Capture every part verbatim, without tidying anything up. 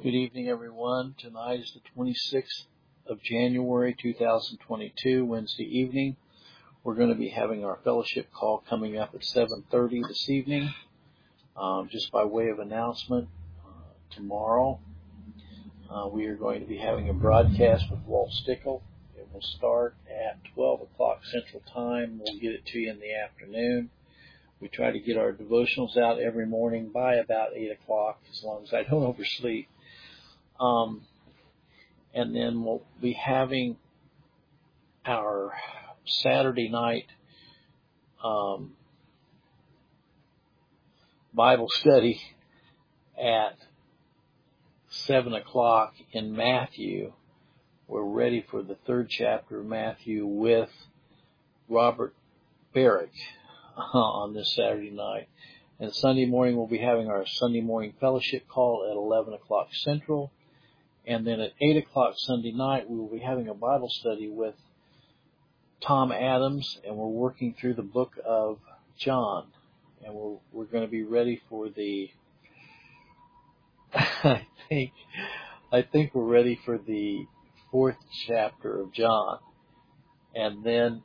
Good evening, everyone. Tonight is the twenty-sixth of January, two thousand twenty-two, Wednesday evening. We're going to be having our fellowship call coming up at seven thirty this evening. Um, just by way of announcement, uh, tomorrow uh, we are going to be having a broadcast with Walt Stickle. It will start at twelve o'clock Central Time. We'll get it to you in the afternoon. We try to get our devotionals out every morning by about eight o'clock, as long as I don't oversleep. Um, and then we'll be having our Saturday night um, Bible study at seven o'clock in Matthew. We're ready for the third chapter of Matthew with Robert Barrick uh, on this Saturday night. And Sunday morning we'll be having our Sunday morning fellowship call at eleven o'clock Central. And then at eight o'clock Sunday night, we will be having a Bible study with Tom Adams, and we're working through the book of John. And we're, we're going to be ready for the, I think, I think we're ready for the fourth chapter of John. And then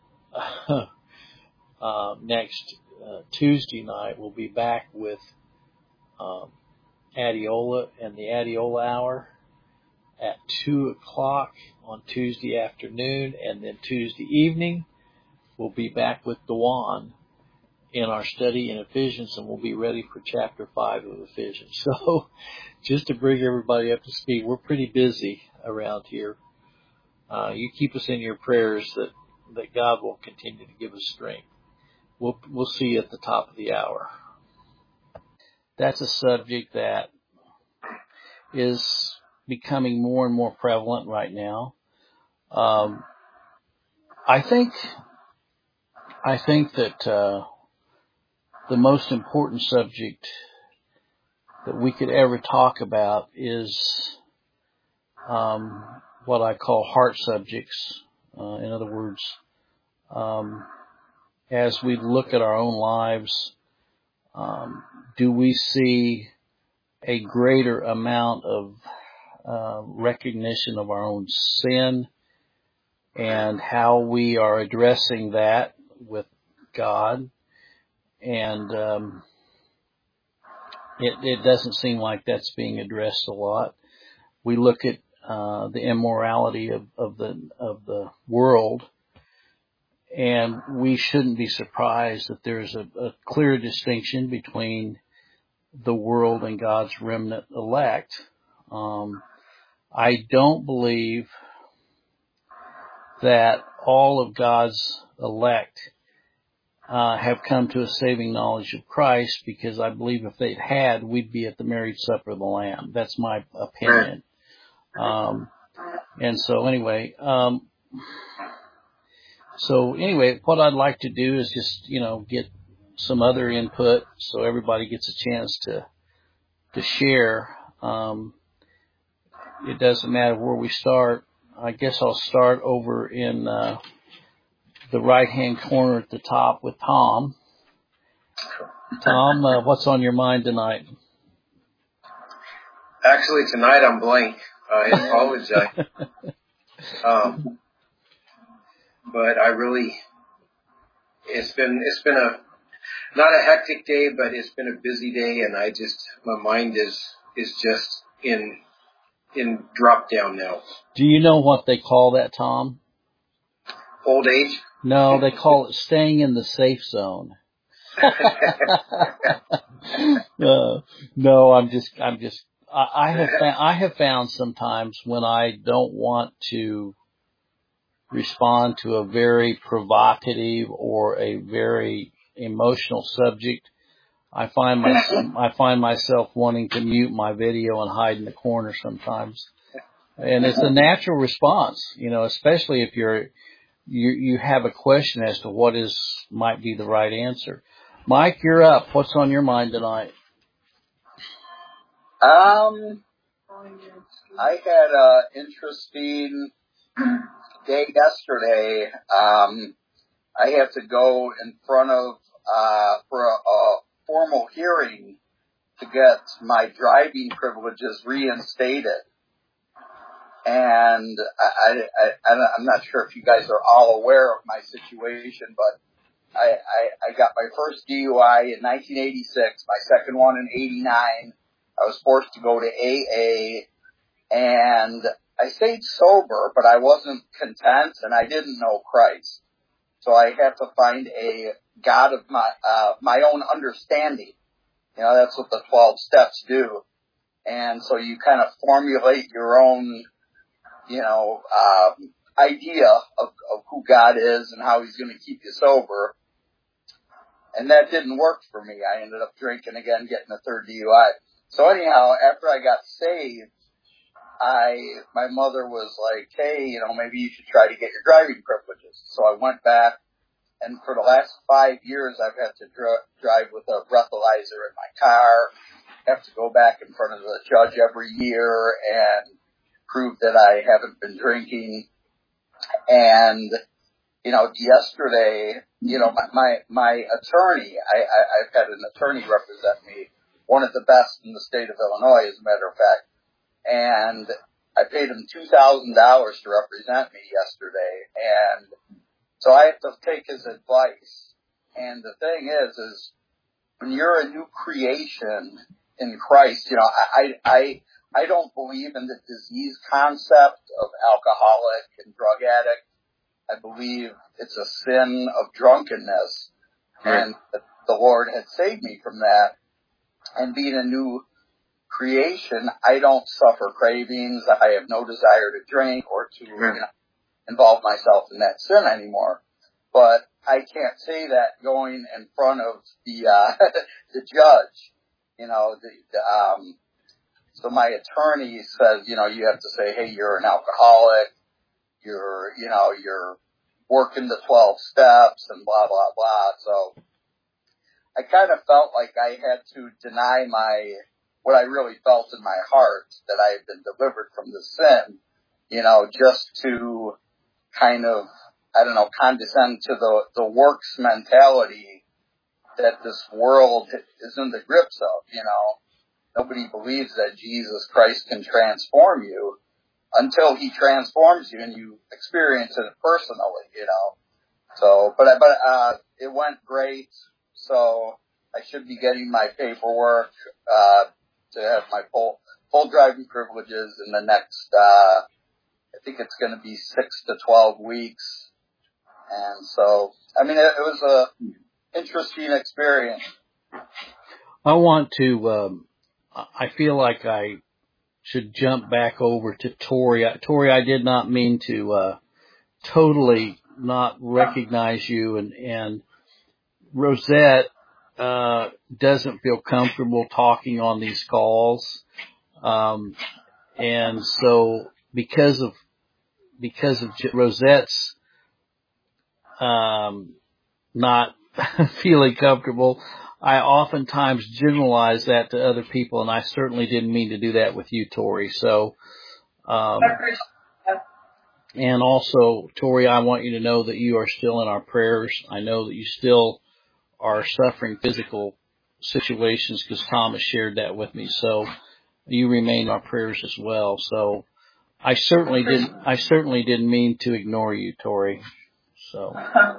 uh, next uh, Tuesday night, we'll be back with um, Adiola and the Adiola Hour at two o'clock on Tuesday afternoon, and then Tuesday evening we'll be back with Dewan in our study in Ephesians, and we'll be ready for chapter five of Ephesians. So just to bring everybody up to speed, we're pretty busy around here. Uh, you keep us in your prayers that, that God will continue to give us strength. We'll, we'll see you at the top of the hour. That's a subject that is becoming more and more prevalent right now. Um, I think, I think that, uh, the most important subject that we could ever talk about is, um, what I call heart subjects. Uh, in other words, um, as we look at our own lives, um, do we see a greater amount of Uh, recognition of our own sin and how we are addressing that with God. And um, it, it doesn't seem like that's being addressed a lot. We look at uh, the immorality of, of the of the world, and we shouldn't be surprised that there's a, a clear distinction between the world and God's remnant elect. Um, I don't believe that all of God's elect uh, have come to a saving knowledge of Christ, because I believe if they had, we'd be at the marriage supper of the Lamb. That's my opinion. Um, and so anyway, um, so anyway, what I'd like to do is just, you know, get some other input so everybody gets a chance to to share. Um, It doesn't matter where we start. I guess I'll start over in uh, the right-hand corner at the top with Tom. Tom, uh, what's on your mind tonight? Actually, tonight I'm blank. I apologize. um, but I really, it's been it's been a not a hectic day, but it's been a busy day, and I just my mind is is just in. in drop down now. Do you know what they call that, Tom? Old age? No, they call it staying in the safe zone. uh, no, I'm just, I'm just, I, I have, found, I have found sometimes when I don't want to respond to a very provocative or a very emotional subject, I find myself, I find myself wanting to mute my video and hide in the corner sometimes. And it's a natural response, you know, especially if you're, you, you have a question as to what is, might be the right answer. Mike, you're up. What's on your mind tonight? Um, I had an interesting day yesterday. Um, I had to go in front of, uh, for a, a formal hearing to get my driving privileges reinstated. And I, I, I, I'm not sure if you guys are all aware of my situation, but I, I, I got my first D U I in nineteen eighty-six, my second one in eighty-nine. I was forced to go to A A, and I stayed sober, but I wasn't content, and I didn't know Christ. So I had to find a God of my, uh, my own understanding. You know, that's what the twelve steps do. And so you kind of formulate your own, you know, um, idea of, of who God is and how he's going to keep you sober. And that didn't work for me. I ended up drinking again, getting a third D U I. So anyhow, after I got saved, I, my mother was like, hey, you know, maybe you should try to get your driving privileges. So I went back, and for the last five years, I've had to dr- drive with a breathalyzer in my car, have to go back in front of the judge every year and prove that I haven't been drinking. And, you know, yesterday, you know, my, my, my attorney, I, I, I've had an attorney represent me, one of the best in the state of Illinois, as a matter of fact. And I paid him two thousand dollars to represent me yesterday. And so I have to take his advice. And the thing is, is when you're a new creation in Christ, you know, I, I, I don't believe in the disease concept of alcoholic and drug addict. I believe it's a sin of drunkenness. Right. And the Lord had saved me from that. And being a new creation, I don't suffer cravings. I have no desire to drink or to, you know, involve myself in that sin anymore. But I can't say that going in front of the uh the judge. You know, the, the um so my attorney says, you know, you have to say, hey, you're an alcoholic, you're, you know, you're working the twelve steps and blah blah blah. So I kind of felt like I had to deny my what I really felt in my heart, that I had been delivered from the sin, you know, just to kind of, I don't know, condescend to the, the works mentality that this world is in the grips of, you know. Nobody believes that Jesus Christ can transform you until he transforms you and you experience it personally, you know. So, but, but, uh, it went great. So I should be getting my paperwork, uh, to have my full, full driving privileges in the next, uh, I think it's going to be six to twelve weeks. And so, I mean, it, it was a interesting experience. I want to, um, I feel like I should jump back over to Tori. Tori, I did not mean to, uh, totally not recognize you, and, and Rosette, uh, doesn't feel comfortable talking on these calls. Um, and so because of, because of Rosette's, um, not feeling comfortable, I oftentimes generalize that to other people, and I certainly didn't mean to do that with you, Tori. So, um, and also, Tori, I want you to know that you are still in our prayers. I know that you still are suffering physical situations, because Thomas shared that with me. So you remain in our prayers as well. So I certainly didn't, I certainly didn't mean to ignore you, Tori. So,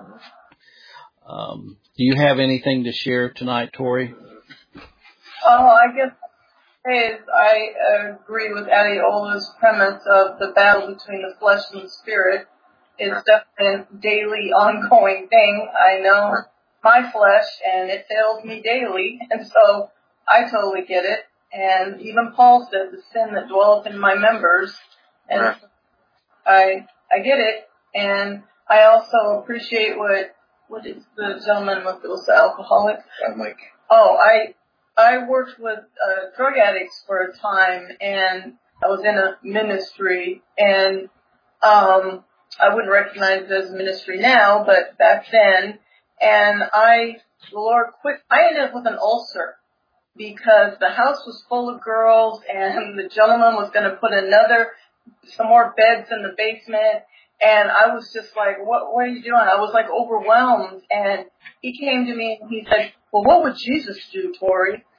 um, do you have anything to share tonight, Tori? Oh, I guess is I agree with Adiola's premise of the battle between the flesh and the spirit. It's definitely a daily, ongoing thing. I know my flesh, and it fails me daily, and so I totally get it. And even Paul said, the sin that dwelleth in my members, and right. I I get it. And I also appreciate what what is the gentleman with the alcoholic? I'm like, oh, I I worked with uh, drug addicts for a time, and I was in a ministry, and um I wouldn't recognize it as ministry now, but back then, and I, the Lord quit, I ended up with an ulcer because the house was full of girls, and the gentleman was going to put another, some more beds in the basement, and I was just like, what, what are you doing? I was like overwhelmed, and he came to me and he said, well, what would Jesus do, Tori?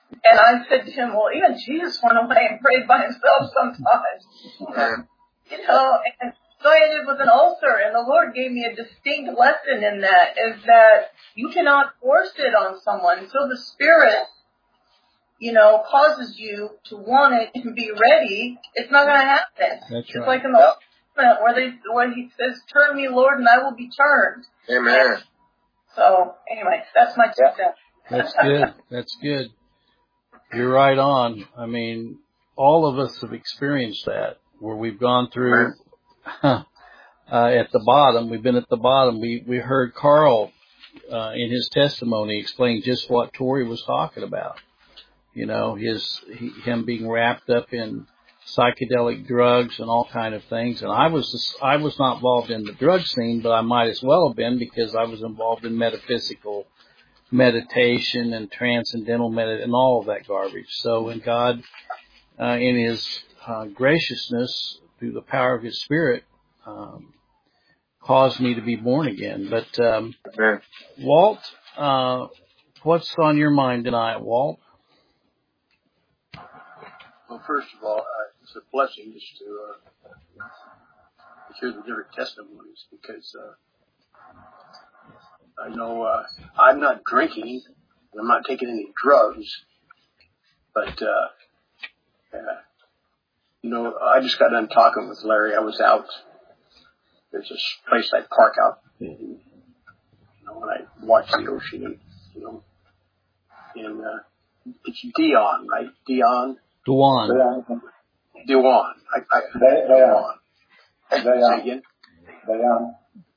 And I said to him, well, even Jesus went away and prayed by himself sometimes. You know, and so I ended with an ulcer, and the Lord gave me a distinct lesson in that, is that you cannot force it on someone. So the Spirit, you know, causes you to want it and be ready. It's not going to happen. That's it's right. like in the Old Testament where they, where he says, "Turn me, Lord, and I will be turned." Amen. And so anyway, that's my two cents. That's good. That's good. You're right on. I mean, all of us have experienced that, where we've gone through uh, at the bottom. We've been at the bottom. We we heard Carl uh, in his testimony explain just what Tori was talking about. You know, his he, him being wrapped up in psychedelic drugs and all kind of things. And I was just, I was not involved in the drug scene, but I might as well have been, because I was involved in metaphysical meditation and transcendental med and all of that garbage. So when God, uh, in His uh, graciousness, through the power of His Spirit, um, caused me to be born again. But um, Walt, uh, what's on your mind tonight, Walt? Well, first of all, uh, it's a blessing just to, uh, to hear the different testimonies, because uh, I know uh, I'm not drinking and I'm not taking any drugs, but uh, uh, you know, I just got done talking with Larry. I was out. There's this place I park out, and, you know, when I watch the ocean, and you know, and uh, it's Dion, right? Dion. Dewan. Dewan. I, I, Dewan. Say again? Dewan.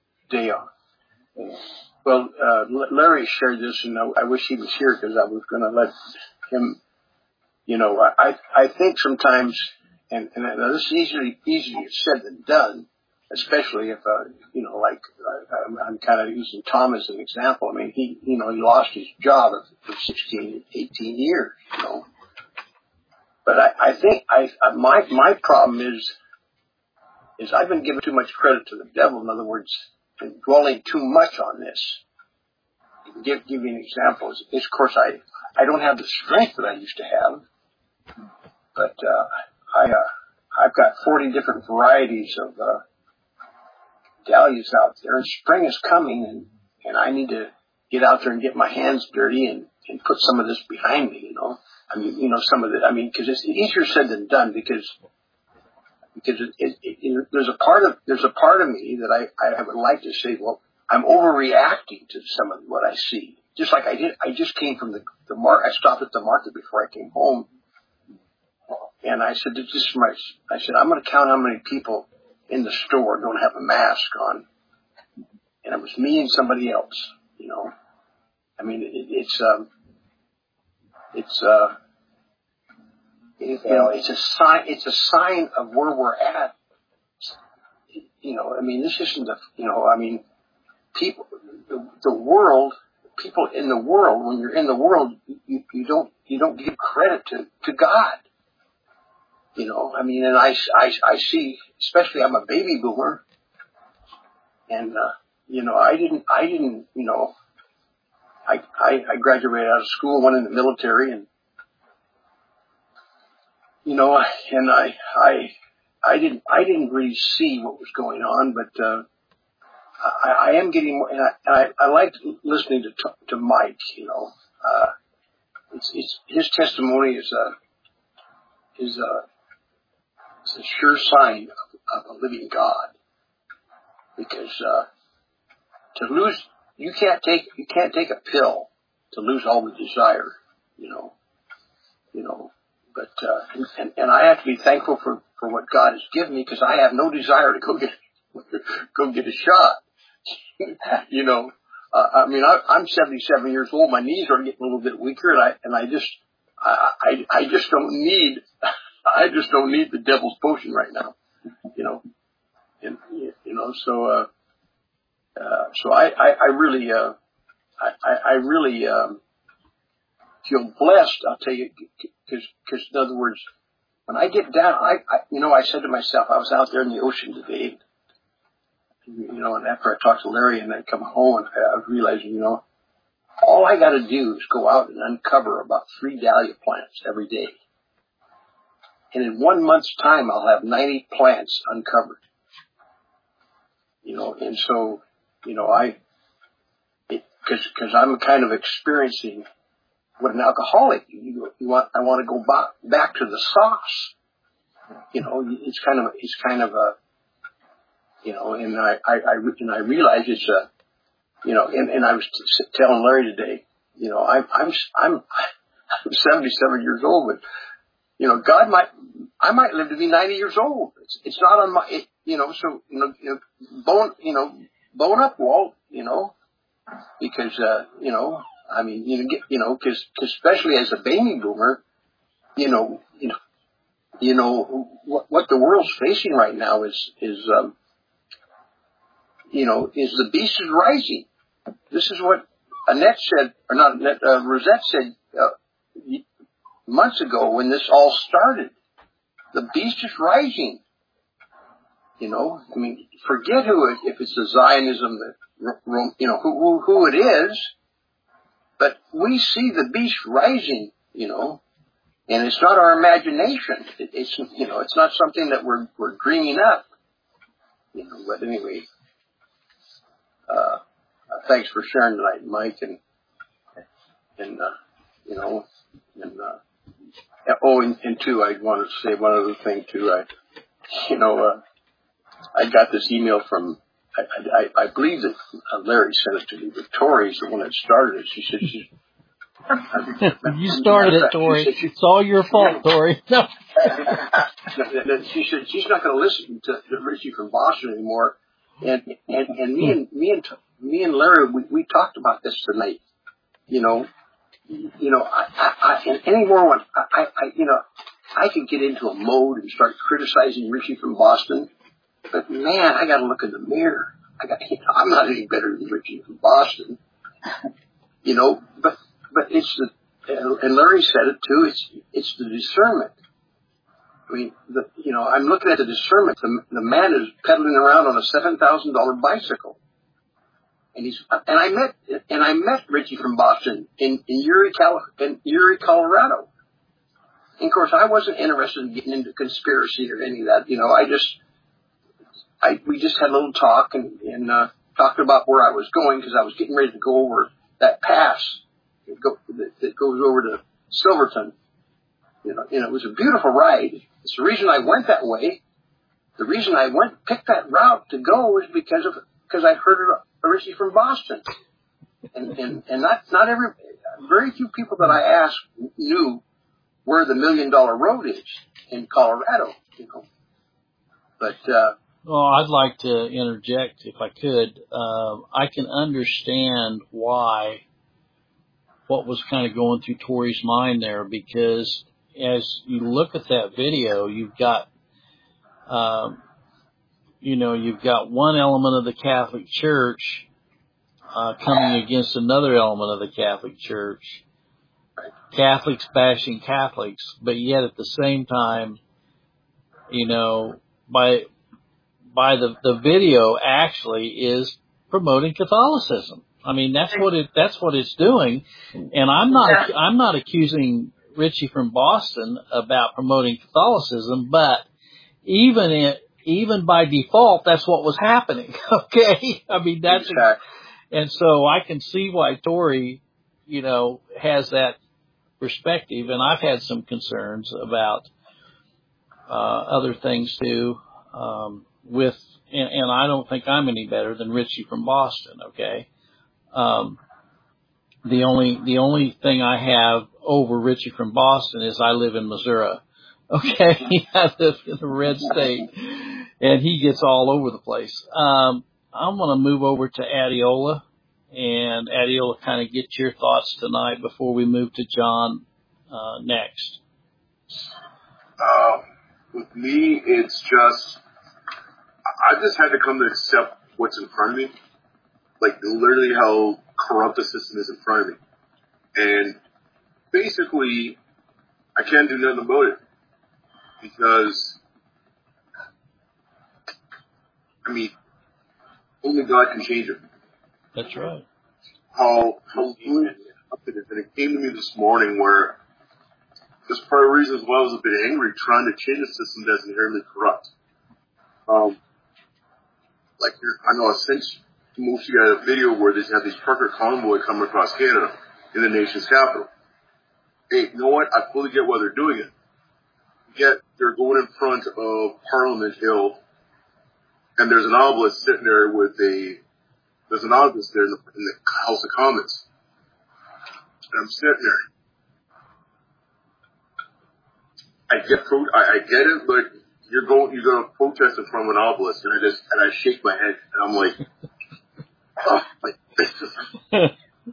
Dewan. Well, uh, Larry shared this, and I, I wish he was here, because I was going to let him, you know, I, I think sometimes, and, and this is easily, easier said than done, especially if, uh, you know, like, uh, I'm, I'm kind of using Tom as an example. I mean, he, you know, he lost his job for sixteen, eighteen years, you know. But I, I think I, my, my problem is, is I've been giving too much credit to the devil. In other words, been dwelling too much on this. Give, give you an example. Is, is, of course, I, I don't have the strength that I used to have, but, uh, I, uh, I've got forty different varieties of, uh, dahlias out there, and spring is coming, and, and I need to get out there and get my hands dirty and, and put some of this behind me, you know. I mean, you know, some of it, I mean, because it's easier said than done, because, because it, it, it, it, there's a part of, there's a part of me that I, I would like to say, well, I'm overreacting to some of what I see. Just like I did, I just came from the, the market, I stopped at the market before I came home, and I said, this is my, I said, I'm going to count how many people in the store don't have a mask on. And it was me and somebody else, you know. I mean, it, it's, um, it's, uh, it, you know, it's a sign, it's a sign of where we're at. You know, I mean, this isn't a, you know, I mean, people, the, the world, people in the world, when you're in the world, you, you don't, you don't give credit to, to God. You know, I mean, and I, I, I see, especially I'm a baby boomer, and, uh, you know, I didn't, I didn't, you know, I, I, I graduated out of school, went in the military, and, you know, and I, I, I didn't, I didn't really see what was going on, but, uh, I, I am getting more, and I, and I, I liked listening to, to Mike, you know, uh, it's, it's, his testimony is, uh, is, uh, it's a sure sign of, of a living God, because, uh, to lose, you can't take, you can't take a pill to lose all the desire, you know, you know, but, uh, and, and I have to be thankful for, for what God has given me, because I have no desire to go get, go get a shot, you know, uh, I mean, I, I'm seventy-seven years old, my knees are getting a little bit weaker, and I, and I just, I, I, I just don't need, I just don't need the devil's potion right now, you know, and, you know, so, uh, uh, so I, I, I really, uh, I, I really, um, feel blessed, I'll tell you, cause, cause in other words, when I get down, I, I, you know, I said to myself, I was out there in the ocean today, you know, and after I talked to Larry and then come home, and I was realizing, you know, all I got to do is go out and uncover about three dahlia plants every day. And in one month's time, I'll have ninety plants uncovered. You know, and so, you know, I, because because I'm kind of experiencing what an alcoholic, you, you want, I want to go back, back to the sauce. You know, it's kind of, it's kind of a, you know, and I, I, I and I realize it's a, you know, and, and I was t- telling Larry today, you know, I'm, I'm, I'm, I'm seventy-seven years old, but, you know, God might, I might live to be ninety years old. It's, it's not on my, it, you know, so, you know, you know, bone, you know, bone up, Walt, you know, because, uh, you know, I mean, you know, get, you know, cause, cause especially as a baby boomer, you know, you know, you know, what, what the world's facing right now is, is, um, you know, is the beast is rising. This is what Annette said, or not Annette, uh, Rosette said, uh, months ago when this all started. The beast is rising. You know, I mean, forget who it, if it's the Zionism that, you know, who, who, who it is, but we see the beast rising, you know, and it's not our imagination. It, it's, you know, it's not something that we're, we're dreaming up, you know, but anyway, uh, uh thanks for sharing tonight, Mike, and, and, uh, you know, and, uh, oh, and, and two, I wanted to say one other thing too. I, you know, uh, I got this email from, I, I, I believe that Larry sent it to me, but Tori's the one that started it. She said she's, you started it, Tori. She, it's all your fault, Tori. No. She said she's not going to listen to, to Richie from Boston anymore. And, and, and me and, me and, me and Larry, we, we talked about this tonight. You know, you know, I, I, I and anymore when I, I, I, you know, I could get into a mode and start criticizing Richie from Boston. But man, I got to look in the mirror. I got, you know, I'm not any better than Richie from Boston, you know. But but it's the, and Larry said it too. It's it's the discernment. I mean, the, you know, I'm looking at the discernment. The, the man is pedaling around on a seven thousand dollar bicycle, and he's and I met and I met Richie from Boston in in Erie, Cal, in Erie, Colorado. And of course, I wasn't interested in getting into conspiracy or any of that. You know, I just. I, we just had a little talk and, and uh, talked about where I was going because I was getting ready to go over that pass that, go, that, that goes over to Silverton. You know, and it was a beautiful ride. It's the reason I went that way. The reason I went picked that route to go was because of because I heard it originally from Boston, and and and not not every very few people that I asked knew where the Million Dollar Road is in Colorado. You know, but. uh Well, I'd like to interject if I could. Um, I can understand why, what was kind of going through Tori's mind there, because as you look at that video, you've got, um, you know, you've got one element of the Catholic Church uh, coming against another element of the Catholic Church. Catholics bashing Catholics, but yet at the same time, you know, by by the, the video actually is promoting Catholicism. I mean, that's what it, that's what it's doing. And I'm not, I'm not accusing Richie from Boston about promoting Catholicism, but even it, even by default, that's what was happening. Okay. I mean, that's, exactly. And so I can see why Tori, you know, has that perspective. And I've had some concerns about, uh, other things too. Um, with, and, and I don't think I'm any better than Richie from Boston, okay? Um, the only, the only thing I have over Richie from Boston is I live in Missouri, okay? I live in the red state, and he gets all over the place. Um, I'm gonna move over to Adiola, and Adiola, kind of get your thoughts tonight before we move to John, uh, next. Um, with me, it's just, I just had to come to accept what's in front of me, like literally how corrupt the system is in front of me. And basically, I can't do nothing about it because, I mean, only God can change it. That's right. how, how good it is. And it came to me this morning where, just part of the reasons why I was a bit angry, trying to change a system that's inherently corrupt. Um, like, I know I sent most of you guys a video where they have these trucker convoy coming across Canada in the nation's capital. Hey, you know what? I fully get why they're doing it. Yet they're going in front of Parliament Hill, and there's an obelisk sitting there with a, there's an obelisk there in the, in the House of Commons. And I'm sitting there. I get, pro- I, I get it, but you're going, you're going to protest in front of an obelisk, and I just, and I shake my head, and I'm like, oh, like this is.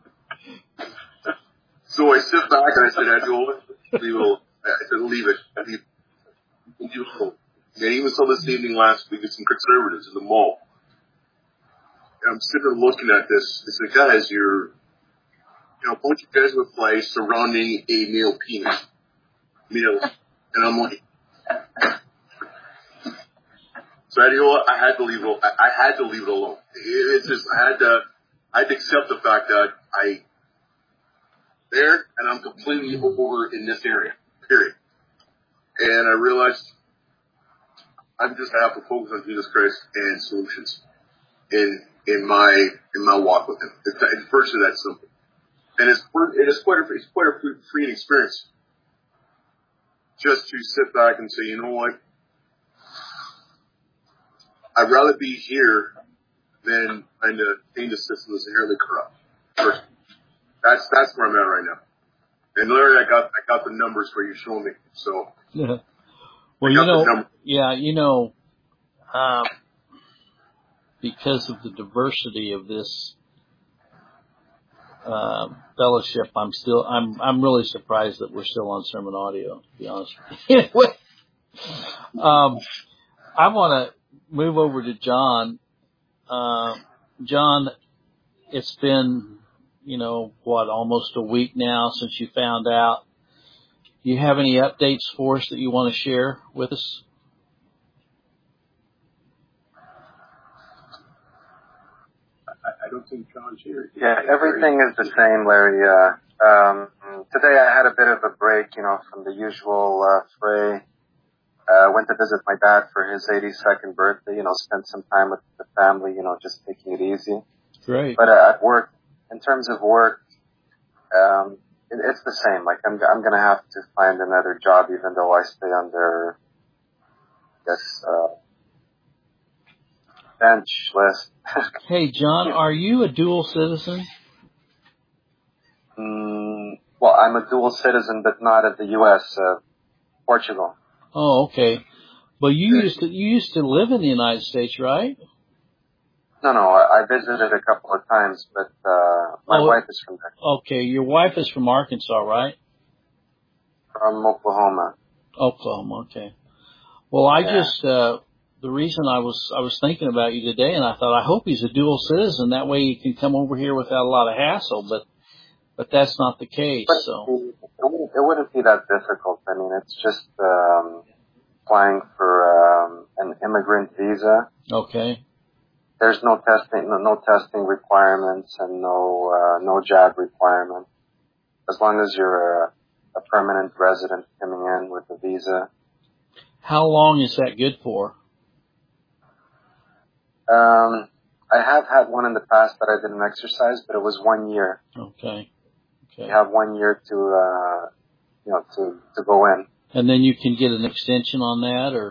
So I sit back and I said, Adiola, leave it alone. I said, leave it. Leave it alone. And even saw this evening last week with some conservatives in the mall. And I'm sitting there looking at this. I said, guys, you're, you know, a bunch of guys with flags surrounding a male penis. You know, and I'm like, so Adiola, I had to leave it, I, I had to leave it alone. It's just, I had to, I had to accept the fact that I, there, and I'm completely over in this area, period. And I realized I'm just have to focus on Jesus Christ and solutions in in my in my walk with Him. It's, it's virtually that simple, and it's it is quite a it's quite a freeing experience. Just to sit back and say, you know what, I'd rather be here than trying to change the system that's inherently corrupt. First. That's that's where I'm at right now. And Larry, I got I got the numbers for you showing me. So yeah. Well, you know, yeah, you know, um, because of the diversity of this uh, fellowship, I'm still I'm I'm really surprised that we're still on sermon audio. To be honest. Anyway, um, I want to move over to John. Uh, John, it's been, you know, what, almost a week now since you found out. Do you have any updates for us that you want to share with us? I, I don't think John's here. Yeah, everything is the same, Larry. Uh, um, today I had a bit of a break, you know, from the usual uh, fray. I uh, went to visit my dad for his eighty-second birthday, you know, spent some time with the family, you know, just taking it easy. Great. But uh, at work, in terms of work, um, it, it's the same. Like I'm, I'm going to have to find another job, even though I stay under this uh, bench list. Hey, John, are you a dual citizen? Mm, well, I'm a dual citizen, but not of the U S. Uh, Portugal. Oh, okay. But you used to you used to live in the United States, right? No, no, I, I visited a couple of times, but uh, my oh, wife is from there. Okay, your wife is from Arkansas, right? From Oklahoma. Oklahoma, okay. Well, I yeah. just uh, the reason I was I was thinking about you today, and I thought I hope he's a dual citizen. That way, he can come over here without a lot of hassle. But but that's not the case. But so it wouldn't, it wouldn't be that difficult. I mean, it's just um, applying for um, an immigrant visa. Okay. There's no testing, no, no testing requirements, and no uh, no jab requirement. As long as you're a, a permanent resident coming in with a visa. How long is that good for? Um, I have had one in the past that I didn't exercise, but it was one year. Okay. Okay. You have one year to, uh, you know, to, to go in. And then you can get an extension on that, or?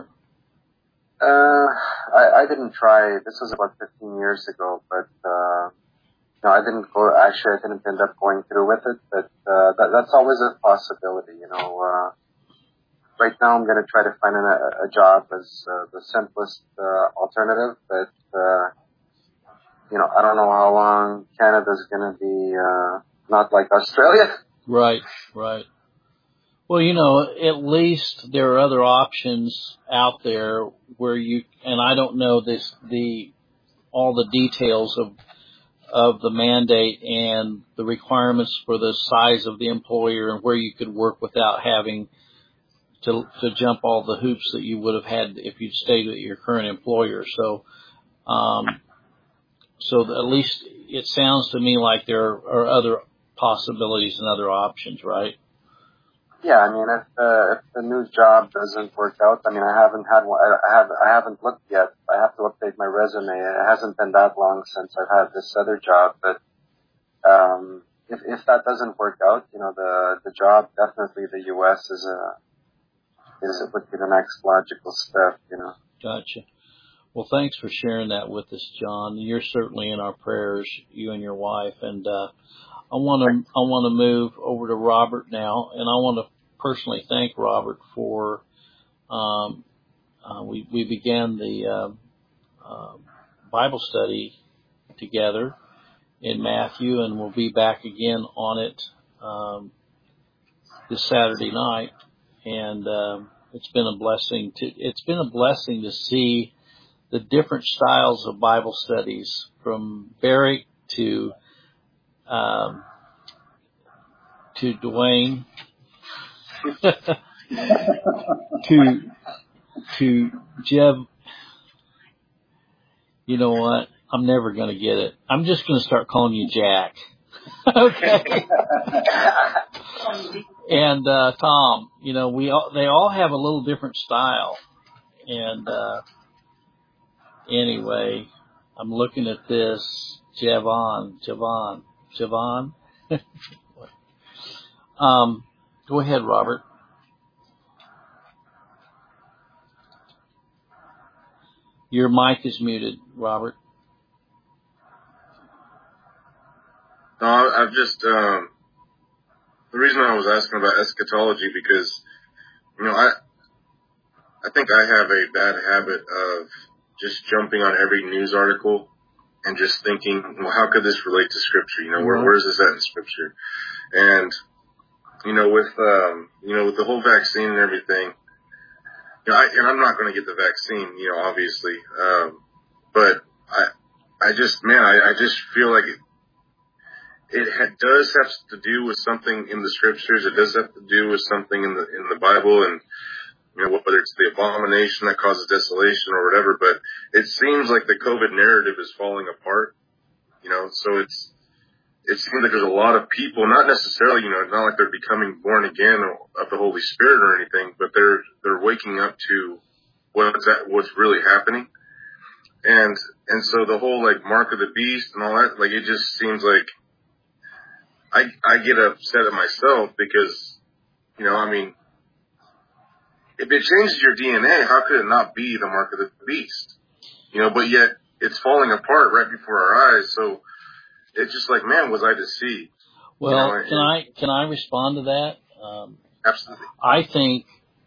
Uh, I, I didn't try. This was about fifteen years ago, but, uh, no, I didn't go, actually I didn't end up going through with it, but, uh, that, that's always a possibility, you know, uh, right now I'm going to try to find a, a job as, uh, the simplest, uh, alternative, but, uh, you know, I don't know how long Canada's going to be, uh, not like Australia. Right, right. Well, you know, at least there are other options out there where you, and I don't know this, the, all the details of, of the mandate and the requirements for the size of the employer and where you could work without having to, to jump all the hoops that you would have had if you'd stayed with your current employer. So, um, so at least it sounds to me like there are other possibilities and other options, right? Yeah, I mean, if uh, if the new job doesn't work out, I mean, I haven't had one. I have I haven't looked yet. I have to update my resume. It hasn't been that long since I've had this other job, but um, if if that doesn't work out, you know, the the job, definitely the U S is a is would be the next logical step. You know. Gotcha. Well, thanks for sharing that with us, John. You're certainly in our prayers, you and your wife. And uh, I want to I want to move over to Robert now, and I want to personally thank Robert for um, uh, we we began the uh, uh, Bible study together in Matthew, and we'll be back again on it um, this Saturday night. And um, it's been a blessing to it's been a blessing to see the different styles of Bible studies, from Barrick to um, to Dwayne to to Jev. You know what? I'm never going to get it. I'm just going to start calling you Jack. Okay. And uh, Tom, you know, we all, they all have a little different style, and uh, anyway, I'm looking at this. Javon, Javon, Javon. um, go ahead, Robert. Your mic is muted, Robert. No, I've just, um, the reason I was asking about eschatology, because, you know, I, I think I have a bad habit of just jumping on every news article and just thinking, well, how could this relate to Scripture? You know, where, where is this at in Scripture? And, you know, with, um, you know, with the whole vaccine and everything, you know, I, and I'm not going to get the vaccine, you know, obviously, um, but I, I just, man, I, I just feel like it, it ha- does have to do with something in the Scriptures. It does have to do with something in the, in the Bible, and, you know, whether it's the abomination that causes desolation or whatever, but it seems like the COVID narrative is falling apart, you know, so it's, it seems like there's a lot of people, not necessarily, you know, not like they're becoming born again of the Holy Spirit or anything, but they're, they're waking up to what's that, what's really happening. And, and so the whole, like, mark of the beast and all that, like, it just seems like I, I get upset at myself because, you know, I mean, if it changes your D N A, how could it not be the mark of the beast? You know, but yet it's falling apart right before our eyes. So it's just like, man, was I deceived? Well, you know, can I can I respond to that? Um, absolutely. I think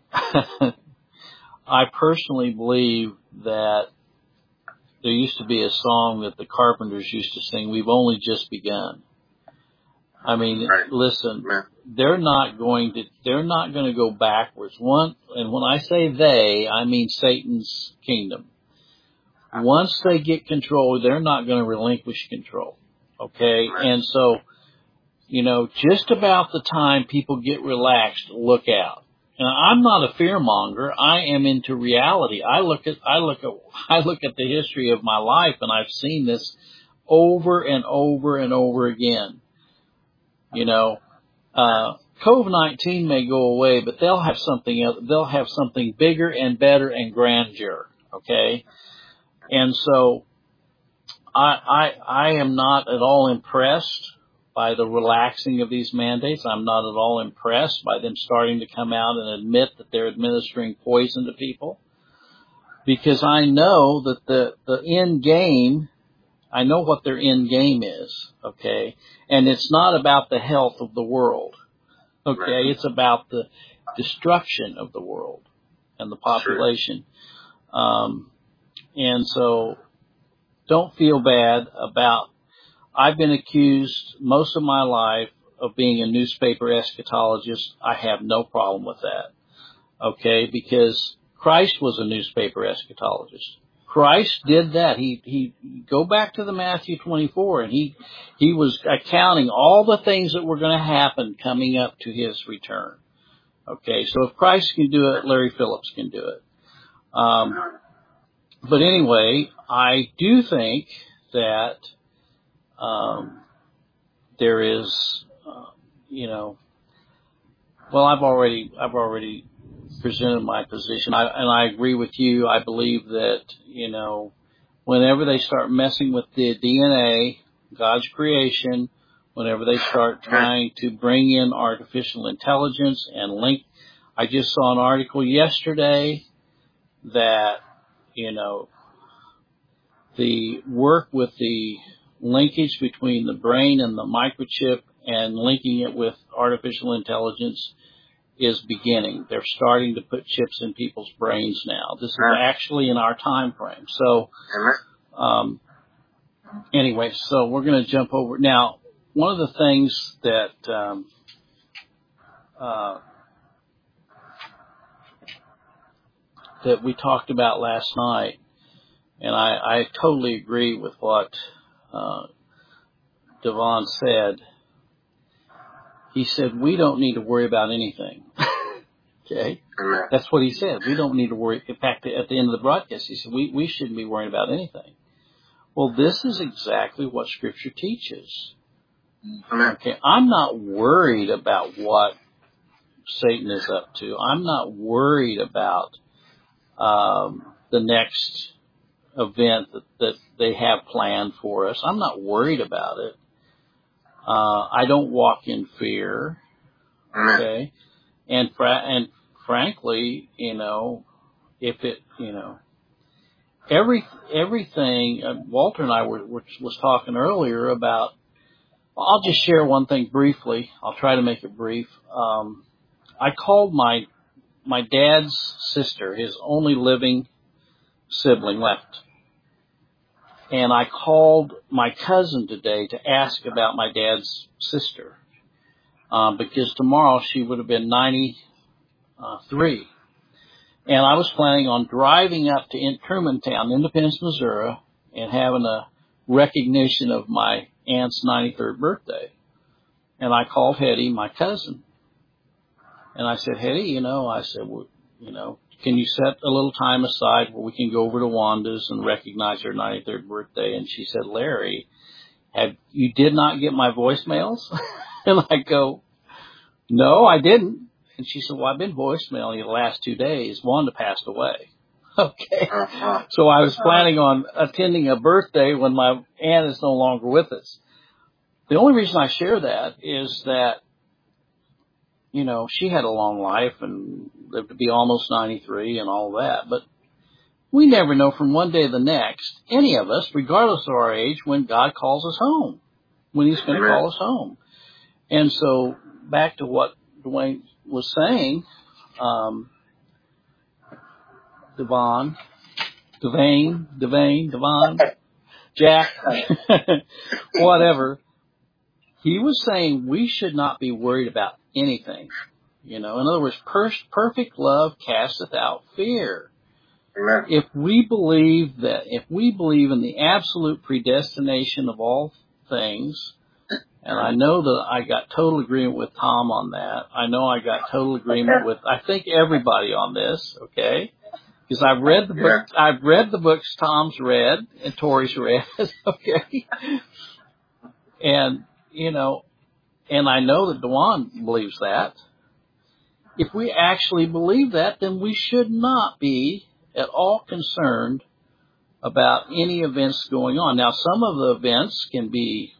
I personally believe that there used to be a song that the Carpenters used to sing. We've only just begun. I mean, right. listen, Man. they're not going to, they're not going to go backwards. One, and when I say they, I mean Satan's kingdom. Once they get control, they're not going to relinquish control. Okay. Right. And so, you know, just about the time people get relaxed, look out. And I'm not a fear monger. I am into reality. I look at, I look at, I look at the history of my life, and I've seen this over and over and over again. You know, uh, COVID nineteen may go away, but they'll have something else. They'll have something bigger and better and grandeur. Okay. And so I, I, I am not at all impressed by the relaxing of these mandates. I'm not at all impressed by them starting to come out and admit that they're administering poison to people, because I know that the, the end game, I know what their end game is, okay? And it's not about the health of the world, okay? Right. It's about the destruction of the world and the population. Um, and so don't feel bad about, I've been accused most of my life of being a newspaper eschatologist. I have no problem with that, okay? Because Christ was a newspaper eschatologist. Christ did that. He, he, go back to the Matthew twenty-four, and he, he was accounting all the things that were going to happen coming up to his return. Okay. So if Christ can do it, Larry Phillips can do it. Um, but anyway, I do think that, um, there is, uh, you know, well, I've already, I've already presented my position. I, and I agree with you. I believe that, you know, whenever they start messing with the D N A, God's creation, whenever they start trying to bring in artificial intelligence and link, I just saw an article yesterday that, you know, the work with the linkage between the brain and the microchip and linking it with artificial intelligence is beginning. They're starting to put chips in people's brains now. This is actually in our time frame. So, um, anyway, so we're going to jump over. Now, one of the things that, um, uh, that we talked about last night, and I, I totally agree with what uh, Devon said. He said, we don't need to worry about anything. Okay? That's what he said. We don't need to worry. In fact, at the end of the broadcast, he said, we, we shouldn't be worrying about anything. Well, this is exactly what Scripture teaches. Okay? I'm not worried about what Satan is up to. I'm not worried about um, the next event that, that they have planned for us. I'm not worried about it. Uh, I don't walk in fear. Okay. And, fra- and frankly, you know, if it, you know, every, everything, uh, Walter and I were, were, was talking earlier about, I'll just share one thing briefly. I'll try to make it brief. Um, I called my, my dad's sister, his only living sibling left. And I called my cousin today to ask about my dad's sister, uh, because tomorrow she would have been ninety-three. And I was planning on driving up to in Trumantown, Independence, Missouri, and having a recognition of my aunt's ninety-third birthday. And I called Hetty, my cousin. And I said, Hetty, you know, I said, well, you know, can you set a little time aside where we can go over to Wanda's and recognize her ninety-third birthday? And she said, Larry, have you did not get my voicemails? And I go, no, I didn't. And she said, well, I've been voicemailing you the last two days. Wanda passed away. Okay. Uh-huh. So I was planning on attending a birthday when my aunt is no longer with us. The only reason I share that is that, you know, she had a long life and lived to be almost ninety-three and all that. But we never know from one day to the next, any of us, regardless of our age, when God calls us home, when He's going to call us home. And so back to what Dwayne was saying, um, Devon, Devane, Devane, Devon, Jack, whatever. He was saying we should not be worried about anything. You know, in other words, per- perfect love casteth out fear. Amen. If we believe that, if we believe in the absolute predestination of all things, and I know that I got total agreement with Tom on that. I know I got total agreement with, I think, everybody on this, okay? Because I've read the book, I've read the books Tom's read and Tori's read, okay? And, you know, and I know that Dewan believes that. If we actually believe that, then we should not be at all concerned about any events going on. Now, some of the events can be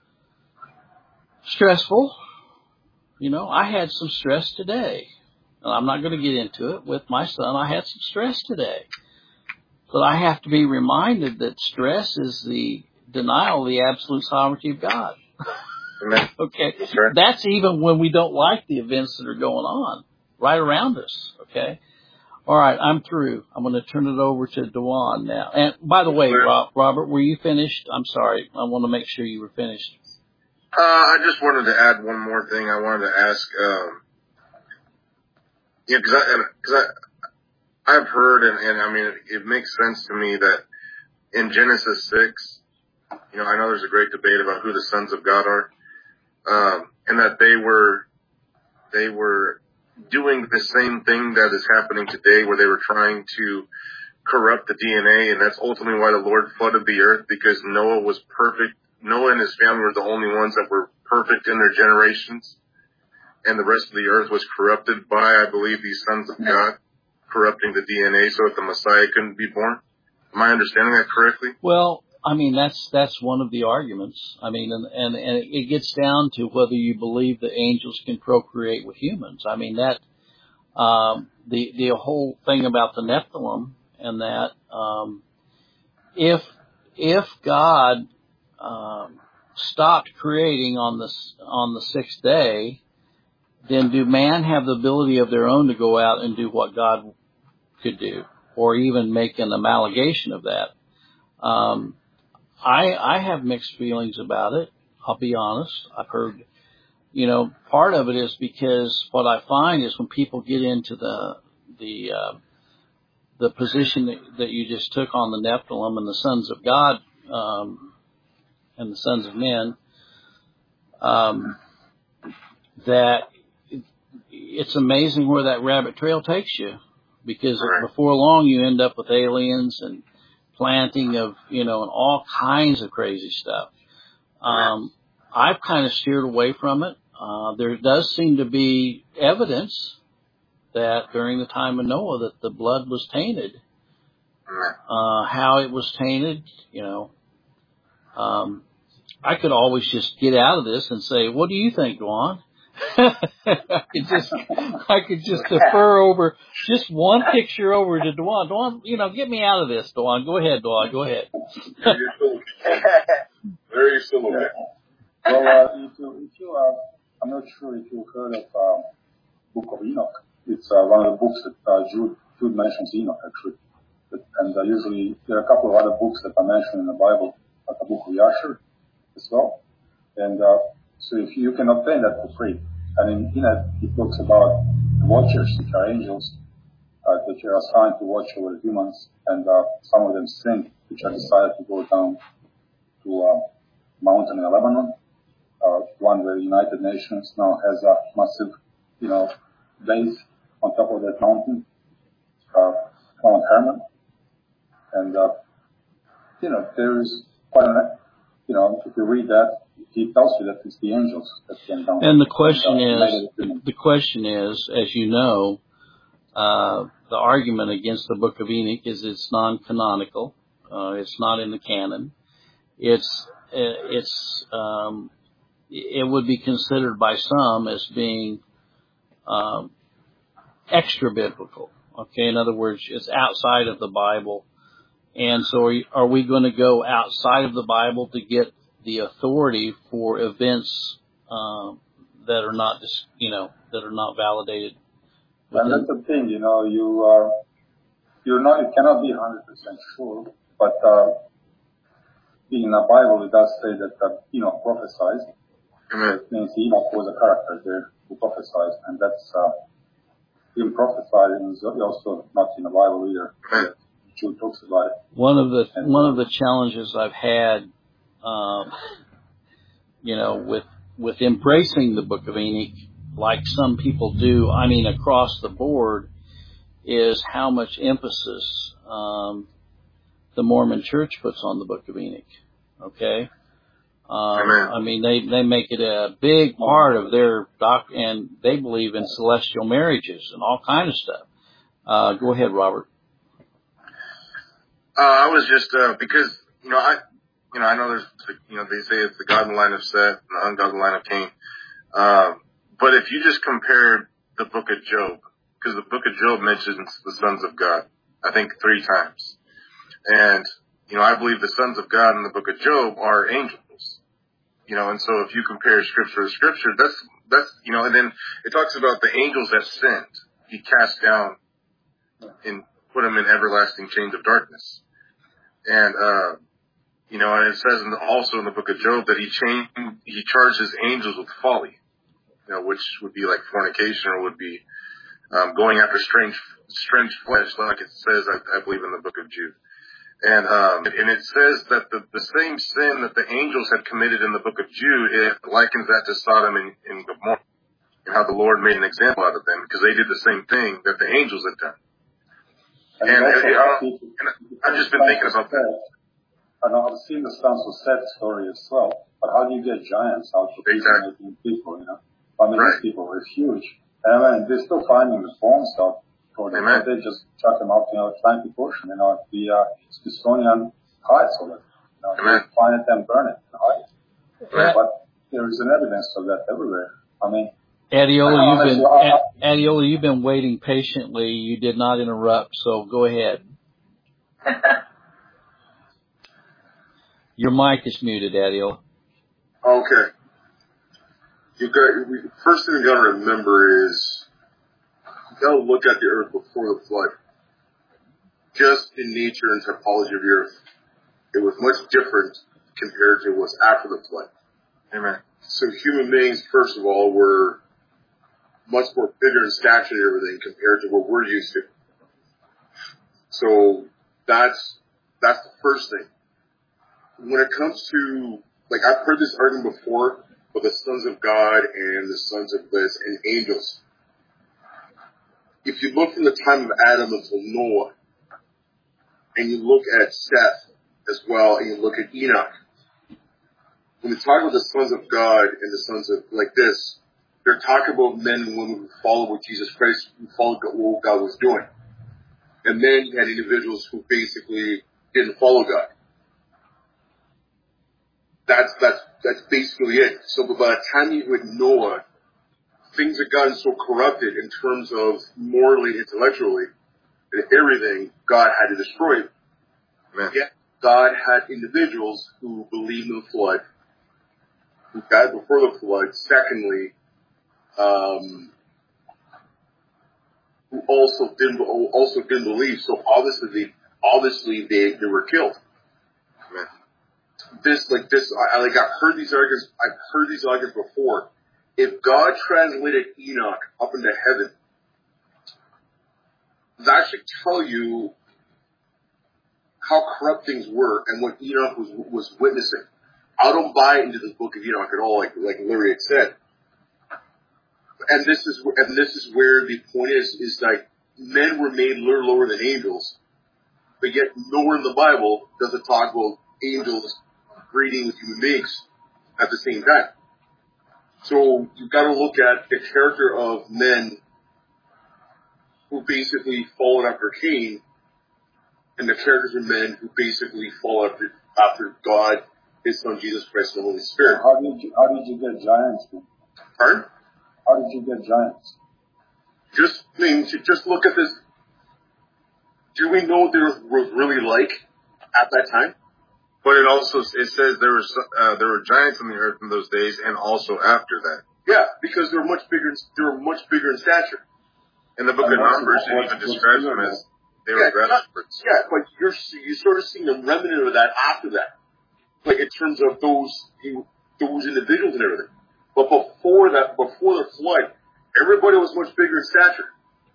stressful. You know, I had some stress today. And I'm not going to get into it with my son. I had some stress today. But I have to be reminded that stress is the denial of the absolute sovereignty of God. Okay. Sure. That's even when we don't like the events that are going on right around us. Okay. All right. I'm through. I'm going to turn it over to Dewan now. And by the way, Rob, Robert, were you finished? I'm sorry. I want to make sure you were finished. Uh, I just wanted to add one more thing. I wanted to ask, um, yeah, cause I, cause I, I've heard and, and I mean, it, it makes sense to me that in Genesis six, you know, I know there's a great debate about who the sons of God are. Um, and that they were, they were doing the same thing that is happening today where they were trying to corrupt the D N A. And that's ultimately why the Lord flooded the earth, because Noah was perfect. Noah and his family were the only ones that were perfect in their generations, and the rest of the earth was corrupted by, I believe, these sons of God, corrupting the D N A so that the Messiah couldn't be born. Am I understanding that correctly? Well, I mean, that's, that's one of the arguments. I mean, and, and, and it gets down to whether you believe that angels can procreate with humans. I mean, that, um, the, the whole thing about the Nephilim and that, um, if, if God, um, stopped creating on the, on the sixth day, then do man have the ability of their own to go out and do what God could do, or even make an amalgamation of that? Um, I, I have mixed feelings about it. I'll be honest. I've heard, you know, part of it is because what I find is when people get into the, the, uh, the position that, that you just took on the Nephilim and the sons of God, um, and the sons of men, um, that it's amazing where that rabbit trail takes you, because Right. before long you end up with aliens and planting of, you know, and all kinds of crazy stuff. Um, I've kind of steered away from it. Uh, there does seem to be evidence that during the time of Noah that the blood was tainted. Uh, how it was tainted, you know, um, I could always just get out of this and say, what do you think, Dwan? I could just, I could just defer over just one picture over to Dwan. Dwan, you know, get me out of this, Dwan. Go ahead, Dwan. Go ahead. There you're still okay. There you're still okay. Well, uh, if you, if you, uh, I'm not sure if you've heard of uh, Book of Enoch. It's uh, one of the books that uh, Jude, Jude mentions Enoch, actually. But, and uh, usually there are a couple of other books that are mentioned in the Bible, like the Book of Yasher as well. And uh, so if you can obtain that for free. And in, in it, it talks about watchers, which are angels, uh, which are assigned to watch over humans, and uh, some of them sinned, which are decided to go down to a mountain in Lebanon, uh, one where the United Nations now has a massive, you know, base on top of that mountain, uh, Mount Hermon. And, uh, you know, there is quite a, you know, if you read that, he tells you that it's the angels that came down. And the question and, uh, is, the, the question is, as you know, uh, the argument against the Book of Enoch is it's non-canonical. Uh, it's not in the canon. It's, it's, um, it would be considered by some as being, um, extra biblical. Okay. In other words, it's outside of the Bible. And so are, are we going to go outside of the Bible to get the authority for events, um, that are not, you know, that are not validated? And that's the thing, you know, you are, you're not, you cannot be one hundred percent sure, but, uh, in the Bible it does say that, uh, Enoch prophesied. Amen. It means Enoch was a character there who prophesied, and that's, uh, him prophesying is also not in the Bible either. Amen. Jude talks about it. One of the, and, one of the challenges I've had, um, you know, with, with embracing the Book of Enoch, like some people do, I mean, across the board, is how much emphasis, um, the Mormon Church puts on the Book of Enoch. Okay? Um, I mean, they, they make it a big part of their doc, and they believe in celestial marriages and all kind of stuff. Uh, go ahead, Robert. Uh, I was just, uh, because, you know, I, you know, I know there's, you know, they say it's the godly line of Seth and the ungodly line of Cain. Um, but if you just compare the book of Job, because the book of Job mentions the sons of God, I think three times. And, you know, I believe the sons of God in the book of Job are angels. You know, and so if you compare scripture to scripture, that's, that's, you know, and then it talks about the angels that sinned. He cast down and put them in everlasting chains of darkness. And, uh, you know, and it says in the, also in the book of Job that he changed, he charged his angels with folly, you know, which would be like fornication or would be, um, going after strange, strange flesh, like it says, I, I believe in the book of Jude. And, um, and it says that the, the same sin that the angels had committed in the book of Jude, it likens that to Sodom and, and Gomorrah, and how the Lord made an example out of them because they did the same thing that the angels had done. And, and, I, and I've just been thinking about that. I know I've seen the Sons of Seth story as well, but how do you get giants out of eighteen people, you know? I mean, right. These people were huge. And I mean, they're still finding the bones out for them. Amen. They just chuck them out, you know, Atlantic Ocean, you know, the uh, Smithsonian hides of it. You know, Amen. They find it and burn it and hide it. Right. But there is an evidence of that everywhere. I mean, Adiola, you've been Ad, Adiola, you've been waiting patiently. You did not interrupt, so go ahead. Your mic is muted, Adiola. Okay. You got we, first thing you got to remember is you got to look at the earth before the flood. Just in nature and topology of the earth, it was much different compared to what's after the flood. Amen. So human beings, first of all, were much more bigger in stature and everything compared to what we're used to. So that's that's the first thing. When it comes to, like, I've heard this argument before with the sons of God and the sons of this and angels. If you look from the time of Adam until Noah, and you look at Seth as well, and you look at Enoch, when they talk about the sons of God and the sons of, like this, they're talking about men and women who followed what Jesus Christ, who followed what God was doing. And then you had individuals who basically didn't follow God. That's, that's, that's basically it. So by the time you hit Noah, things had gotten so corrupted in terms of morally, intellectually, and everything, God had to destroy it. Amen. Yet God had individuals who believed in the flood, who died before the flood. Secondly, um, who also didn't, also didn't believe. So obviously, obviously they, they were killed. Amen. This, like this, I, like I've heard these arguments, I've heard these arguments before. If God translated Enoch up into heaven, that should tell you how corrupt things were and what Enoch was, was witnessing. I don't buy into this book of Enoch at all, like, like Larry had said. And this is, and this is where the point is, is like, men were made a little lower than angels, but yet nowhere in the Bible does it talk about angels breeding with human beings at the same time. So you've got to look at the character of men who basically followed after Cain, and the characters of men who basically follow after, after God, His Son Jesus Christ, and the Holy Spirit. How did you, how did you get giants? Pardon? How did you get giants? Just, I mean, just look at this. Do we know what there was really like at that time? But it also, it says there were, uh, there were giants on the earth in those days and also after that. Yeah, because they were much bigger, they were much bigger in stature. In the book and of Numbers, it even describes them as, they were yeah, grasshoppers. Yeah, but you're, you're sort of seeing the remnant of that after that. Like in terms of those, those individuals and everything. But before that, before the flood, everybody was much bigger in stature.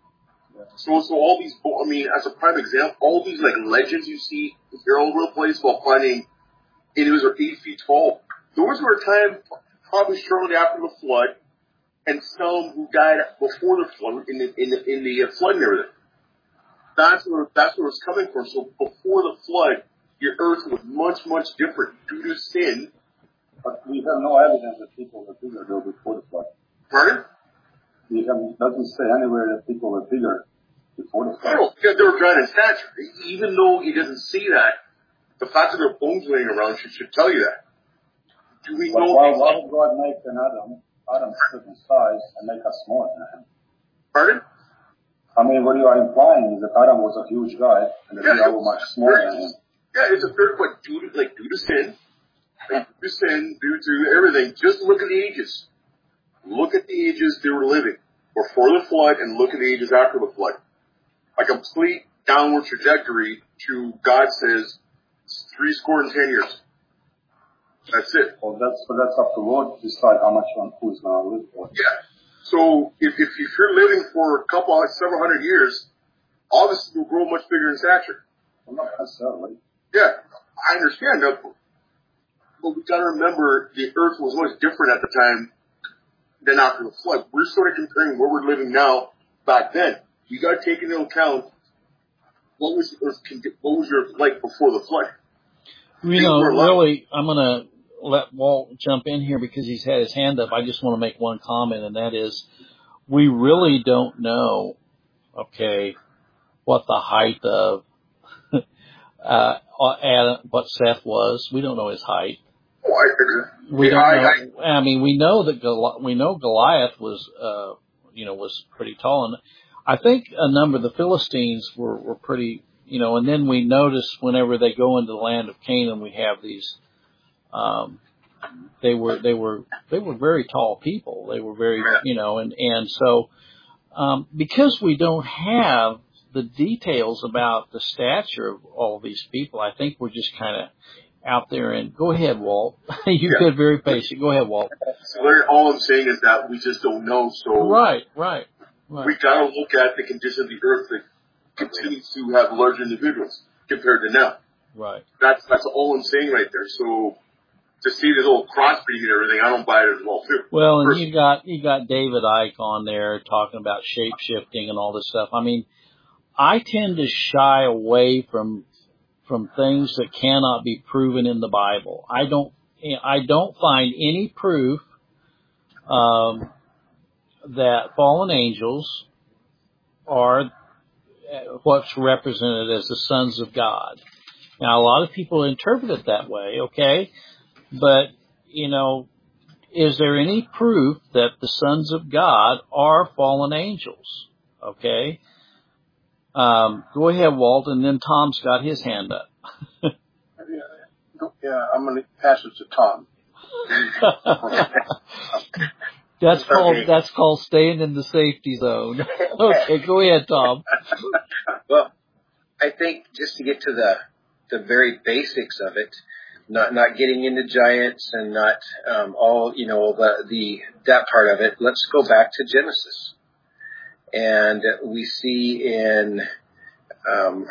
So, so all these, I mean, as a prime example, all these like legends you see here all over the place about finding individuals are eight feet tall. Those were a time probably shortly after the flood, and some who died before the flood in the in the, in the uh, flood and everything. That's where that's where it's coming from. So before the flood, your earth was much much different due to sin. But we have no evidence that people were bigger though before the flood. Pardon? We have, it doesn't say anywhere that people were bigger before the flood. No, because they were giant in stature. Even though he doesn't see that, the fact that there are bones laying around should, should tell you that. Do we but know? Why, why would God make an Adam, Adam certain size and make us smaller than him? Pardon? I mean, what you are implying is that Adam was a huge guy and that yeah, we are much smaller than him. Yeah, it's a third, but due to, like, due to sin, like, due to sin, due to everything, just look at the ages. Look at the ages they were living before the flood and look at the ages after the flood. A complete downward trajectory to, God says, three score and ten years. That's it. Well, that's, but that's up to God to decide how much one who's going to live for. Yeah. So if, if, if you're living for a couple, several hundred years, obviously you'll grow much bigger in stature. Well, not necessarily. Yeah, I understand that. But we got to remember the earth was much different at the time than after the flood. We're sort of comparing where we're living now back then. You got to take into account what was the earth, what was your earth like before the flood. You know, really, I'm going to let Walt jump in here because he's had his hand up. I just want to make one comment, and that is we really don't know, okay, what the height of uh, Adam, what Seth was. We don't know his height. We don't know. I mean, we know that Goli- we know Goliath was, uh, you know, was pretty tall, and I think a number of the Philistines were, were pretty, you know. And then we notice whenever they go into the land of Canaan, we have these. Um, they were they were they were very tall people. They were very, you know, and and so um, because we don't have the details about the stature of all of these people, I think we're just kind of out there. And go ahead, Walt. you yeah. get very patient. Go ahead, Walt. So all I'm saying is that we just don't know. So right, right, right. We got to look at the condition of the earth that continues to have larger individuals compared to now. Right. That's that's all I'm saying right there. So to see this whole crossbreeding and everything, I don't buy it as well too. Well, and First, you got you got David Icke on there talking about shape shifting and all this stuff. I mean, I tend to shy away from from things that cannot be proven in the Bible. I don't I don't find any proof um, that fallen angels are what's represented as the sons of God. Now, a lot of people interpret it that way, okay? But, you know, is there any proof that the sons of God are fallen angels? Okay? Um, go ahead, Walt, and then Tom's got his hand up. yeah, yeah, I'm going to pass it to Tom. That's called that's called staying in the safety zone. Okay, go ahead, Tom. Well, I think just to get to the the very basics of it, not not getting into giants and not um, all you know the the that part of it. Let's go back to Genesis, and we see in um,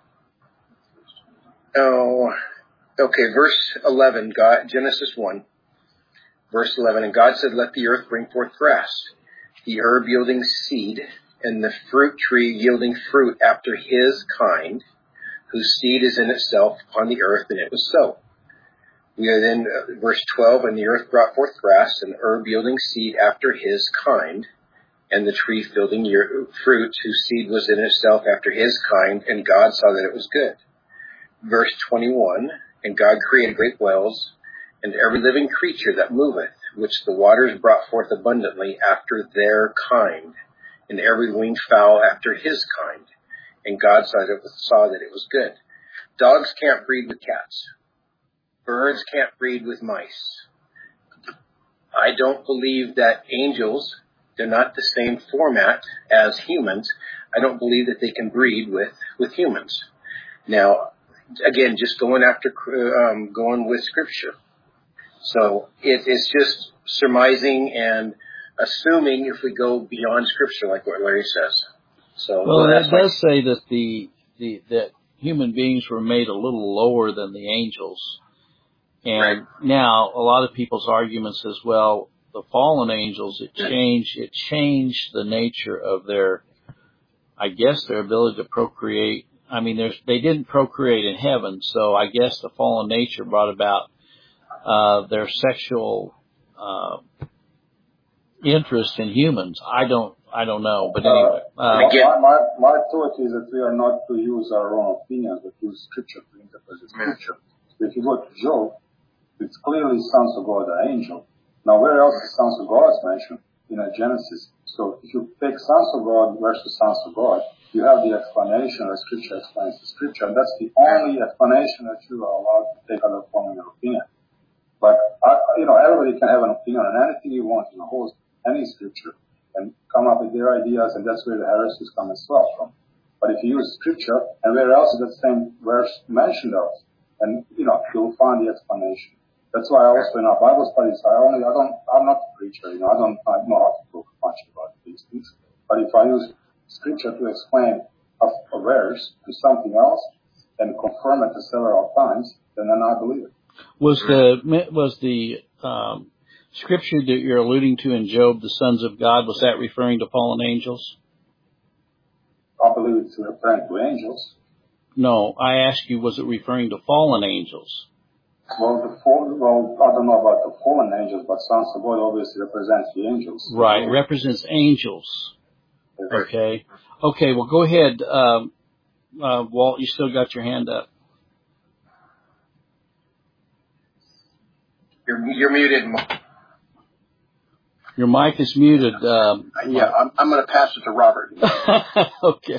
oh okay verse eleven, God Genesis one. Verse eleven, and God said, let the earth bring forth grass, the herb yielding seed, and the fruit tree yielding fruit after his kind, whose seed is in itself upon the earth, and it was so. We are then, uh, verse twelve, and the earth brought forth grass, and herb yielding seed after his kind, and the tree yielding fruit, whose seed was in itself after his kind, and God saw that it was good. Verse twenty-one, and God created great whales, and every living creature that moveth, which the waters brought forth abundantly after their kind, and every winged fowl after his kind. And God saw that, it was, saw that it was good. Dogs can't breed with cats. Birds can't breed with mice. I don't believe that angels, they're not the same format as humans. I don't believe that they can breed with, with humans. Now, again, just going after, um, going with Scripture. So it, it's just surmising and assuming if we go beyond Scripture, like what Larry says. So well, that does say that the, the that human beings were made a little lower than the angels, and right. Now a lot of people's arguments is, well, the fallen angels it changed it changed the nature of their, I guess, their ability to procreate. I mean, there's they didn't procreate in heaven, so I guess the fallen nature brought about Uh, their sexual uh, interest in humans. I don't, I don't know, but anyway. Uh, my, my, my thought is that we are not to use our own opinions, but use Scripture to interpret the Scripture. So if you go to Job, it's clearly sons of God are angel. Now, where else is sons of God is mentioned? In a Genesis. So if you take sons of God versus sons of God, you have the explanation that Scripture explains the Scripture, and that's the only explanation that you are allowed to take out of forming your opinion. But, uh, you know, everybody can have an opinion on anything you want in the whole, any Scripture, and come up with their ideas, and that's where the heresies come as well from. But if you use Scripture, and where else is that same verse mentioned else, and, you know, you'll find the explanation. That's why also in our Bible studies, I only, I don't, I'm not a preacher, you know, I don't, I know how to talk much about these things. But if I use Scripture to explain a, a verse to something else, and confirm it several times, then then I believe it. Was the was the um, scripture that you're alluding to in Job, the sons of God, was that referring to fallen angels? I believe it's referring to angels. No, I asked you, was it referring to fallen angels? Well, the fall, well, I don't know about the fallen angels, but sons of God obviously represents the angels. Right, represents angels. Okay. Okay, well, go ahead, um, uh, Walt, you still got your hand up. You're, you're muted. Your mic is muted. Um, yeah, I'm, I'm going to pass it to Robert. Okay.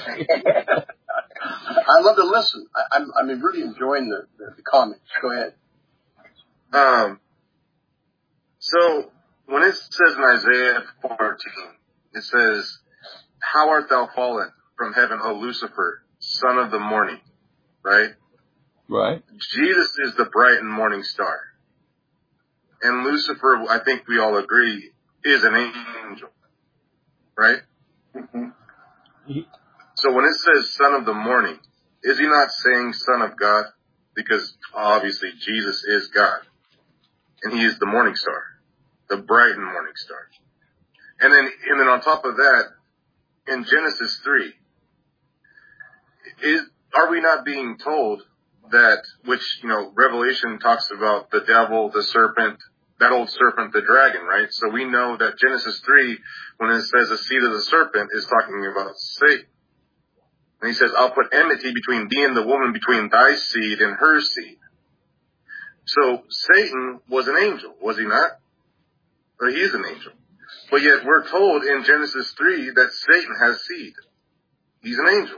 I love to listen. I, I'm, I'm really enjoying the, the, the comments. Go ahead. Um, so when it says in Isaiah fourteen, it says, "How art thou fallen from heaven, O Lucifer, son of the morning," right? Right. Jesus is the bright and morning star. And Lucifer, I think we all agree, is an angel, right? Mm-hmm. So when it says son of the morning, is he not saying son of God? Because obviously Jesus is God. And he is the morning star, the bright and morning star. And then, and then on top of that, in Genesis three, is, are we not being told that, which, you know, Revelation talks about the devil, the serpent, that old serpent, the dragon, right? So we know that Genesis three, when it says the seed of the serpent, is talking about Satan. And he says, "I'll put enmity between thee and the woman, between thy seed and her seed." So Satan was an angel, was he not? Or he is an angel. But yet we're told in Genesis three that Satan has seed. He's an angel.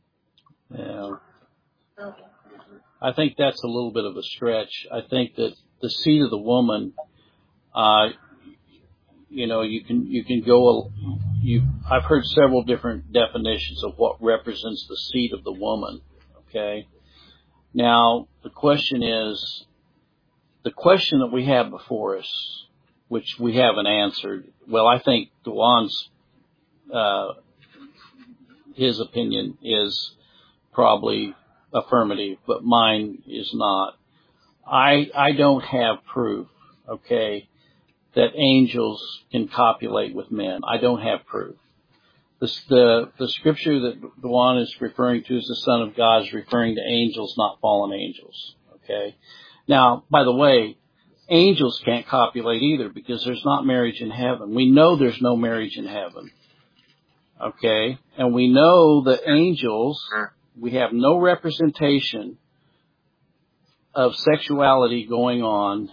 Yeah. I think that's a little bit of a stretch. I think that the seed of the woman, uh, you know, you can, you can go, you, I've heard several different definitions of what represents the seed of the woman. Okay. Now, the question is, the question that we have before us, which we haven't answered, well, I think Dewan's, uh, his opinion is probably affirmative, but mine is not. I, I don't have proof, okay, that angels can copulate with men. I don't have proof. The, the, the scripture that Dewan is referring to as the Son of God is referring to angels, not fallen angels, okay? Now, by the way, angels can't copulate either because there's not marriage in heaven. We know there's no marriage in heaven, okay? And we know that angels, we have no representation of sexuality going on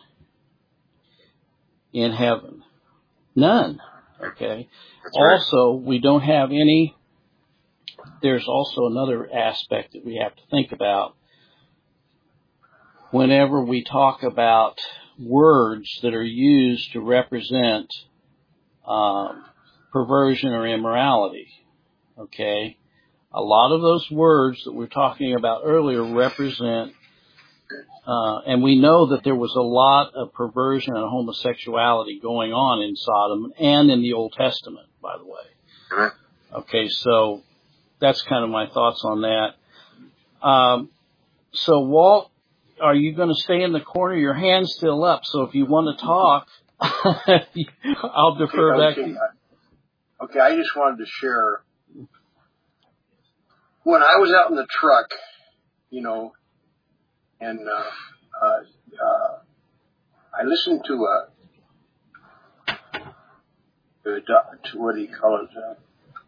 in heaven. None, okay? Also, we don't have any, there's also another aspect that we have to think about. Whenever we talk about words that are used to represent um, perversion or immorality, okay, a lot of those words that we were talking about earlier represent, uh, and we know that there was a lot of perversion and homosexuality going on in Sodom and in the Old Testament, by the way. Okay, so that's kind of my thoughts on that. Um, so, Walt, are you going to stay in the corner? Your hand's still up, so if you want to talk, I'll defer okay, back okay. to you. Okay, I just wanted to share. When I was out in the truck, you know, and uh, uh, uh, I listened to a, a to what do you call it? Uh,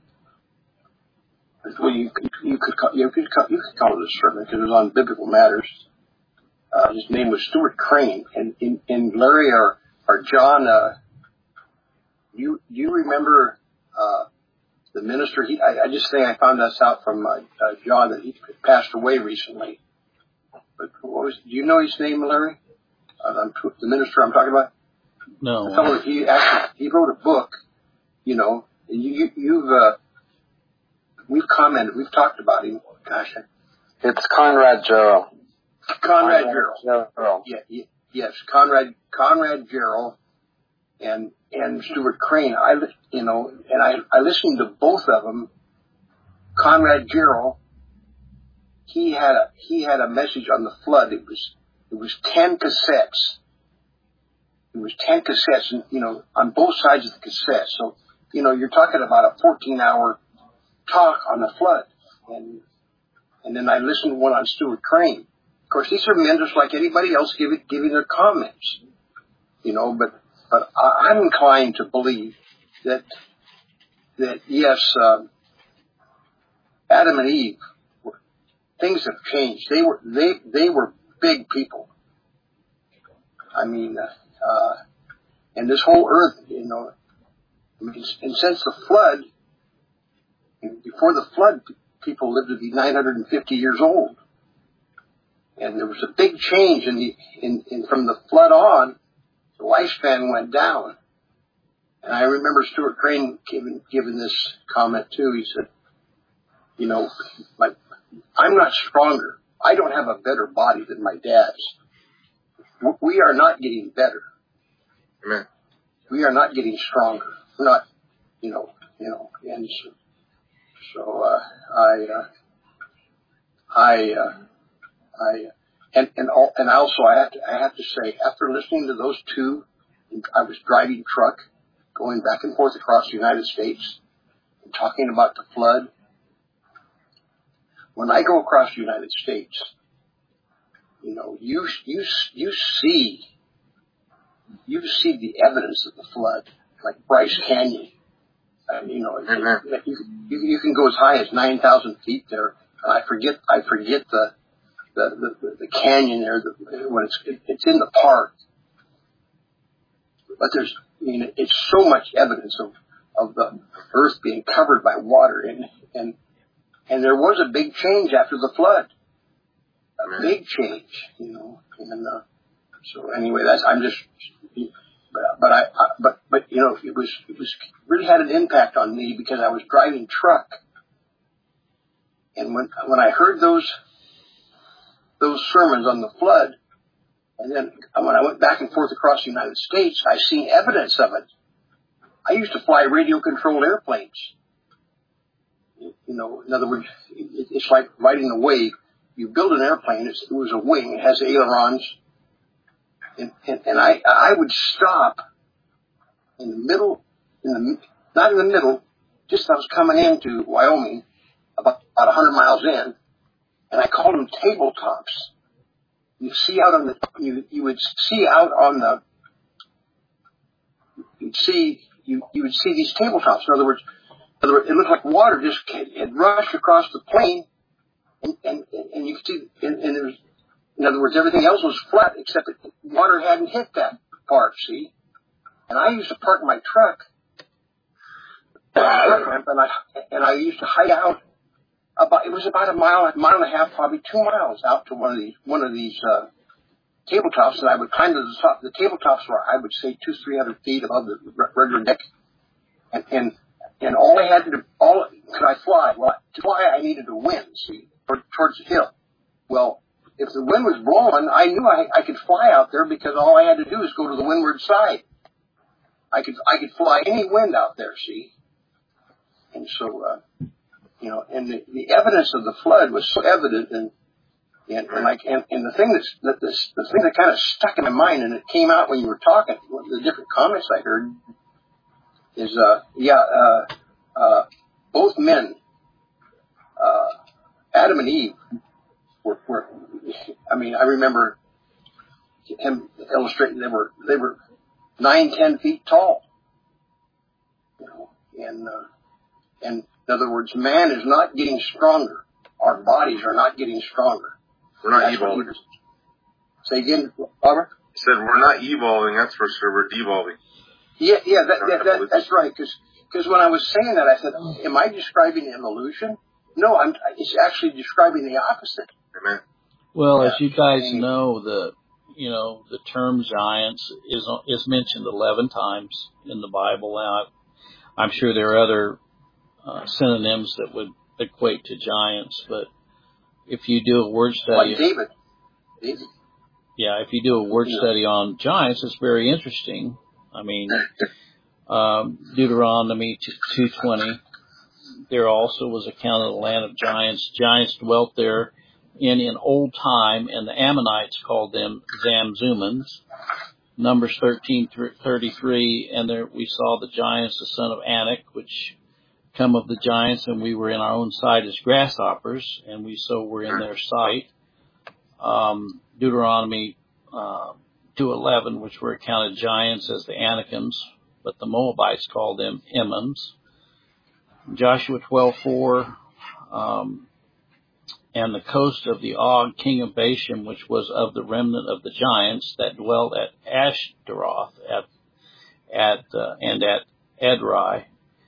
well, you you could call, you could call, you could call it a sermon because it was on biblical matters. Uh, his name was Stuart Crane, and in and Larry or or John, uh, you you remember uh, the minister? He I, I just say I found this out from uh, uh, John that he passed away recently. But what was, do you know his name, Larry? Uh, the minister I'm talking about? No. The fellow, he actually, he wrote a book, you know, and you, you, you've, uh, we've commented, we've talked about him. Gosh. It's Conrad Jarrell. Conrad Jarrell. Jarrell. Yeah, yeah, yes, Conrad, Conrad Jarrell and, and Stuart Crane. I, you know, and I, I listened to both of them. Conrad Jarrell, he had a, he had a message on the flood. It was, it was ten cassettes. It was ten cassettes, and, you know, on both sides of the cassette. So, you know, you're talking about a fourteen hour talk on the flood. And, and then I listened to one on Stuart Crane. course, these are men just like anybody else giving, giving their comments, you know, but, but I'm inclined to believe that, that yes, uh, Adam and Eve, things have changed. They were, they, they were big people. I mean, uh, and this whole earth, you know, I mean, and since the flood, before the flood, people lived to be nine hundred fifty years old. And there was a big change in the, in, in from the flood on, the lifespan went down. And I remember Stuart Crane giving, giving this comment too. He said, you know, like, I'm not stronger. I don't have a better body than my dad's. We are not getting better. Amen. We are not getting stronger. We're not, you know, you know, and so, so uh, I, uh, I, uh, I, and and all, and also I have to I have to say, after listening to those two, I was driving truck, going back and forth across the United States, and talking about the flood. When I go across the United States, you know, you you you see you see the evidence of the flood, like Bryce Canyon. I mean, you know, mm-hmm. you, you you can go as high as nine thousand feet there. And I forget I forget the the the, the canyon there the, when it's it, it's in the park. But there's I mean it's so much evidence of of the earth being covered by water, and and and there was a big change after the flood. A big change, you know, and uh, so anyway, that's I'm just, but, but I, I, but but you know, it was it was really had an impact on me because I was driving truck, and when when I heard those those sermons on the flood, and then when I went back and forth across the United States, I seen evidence of it. I used to fly radio controlled airplanes. You know, in other words, it, it's like riding a wave. You build an airplane, it's, it was a wing, it has ailerons, and, and, and I I would stop in the middle, in the not in the middle, just as I was coming into Wyoming, about, about one hundred miles in, and I called them tabletops. You see out on the, you you would see out on the, you'd see, you, you would see these tabletops. In other words, in other words, it looked like water just had rushed across the plain. And, and, and you could see, and, and there was, in other words, everything else was flat except that water hadn't hit that part, see? And I used to park my truck, and I, and I used to hide out about, it was about a mile, a mile and a half, probably two miles out to one of these, one of these, uh, tabletops, and I would climb to the top. The tabletops were, I would say, two, three hundred feet above the regular deck. And, and, and all I had to do, all, could I fly? Well, to fly, I needed a wind, see? Towards the hill. Well, if the wind was blowing, I knew I, I could fly out there because all I had to do was go to the windward side. I could I could fly any wind out there, see? And so, uh, you know, and the, the evidence of the flood was so evident, and and, and like and, and the thing that's that this the thing that kind of stuck in my mind, and it came out when you were talking, the different comments I heard, is uh yeah uh uh both men. Uh, Adam and Eve were, were, I mean, I remember him illustrating they were, they were nine, ten feet tall. You know, and, uh, and in other words, man is not getting stronger. Our bodies are not getting stronger. We're not that's evolving. Say again, Robert? I said we're not evolving, that's for sure. We're devolving. Yeah, yeah, that, that, that, that's right. Cause, cause when I was saying that, I said, am I describing evolution? No, I'm, it's actually describing the opposite. Amen. Well, yeah. as you guys know, the you know the term giants is is mentioned eleven times in the Bible. Now, I'm sure there are other uh, synonyms that would equate to giants, but if you do a word study, like David, David. yeah, if you do a word yeah. study on giants, it's very interesting. I mean, um, Deuteronomy two twenty. There also was a account of the land of giants. Giants dwelt there in in old time, and the Ammonites called them Zamzumans. Numbers thirteen thirty-three, and there we saw the giants, the son of Anak, which come of the giants, and we were in our own sight as grasshoppers, and we so were in their sight. um, Deuteronomy uh, two eleven, which were accounted giants as the Anakims, but the Moabites called them Emims. Joshua twelve four, um, and the coast of the Og, king of Bashan, which was of the remnant of the giants that dwelt at Ashtaroth at at uh, and at Edrei.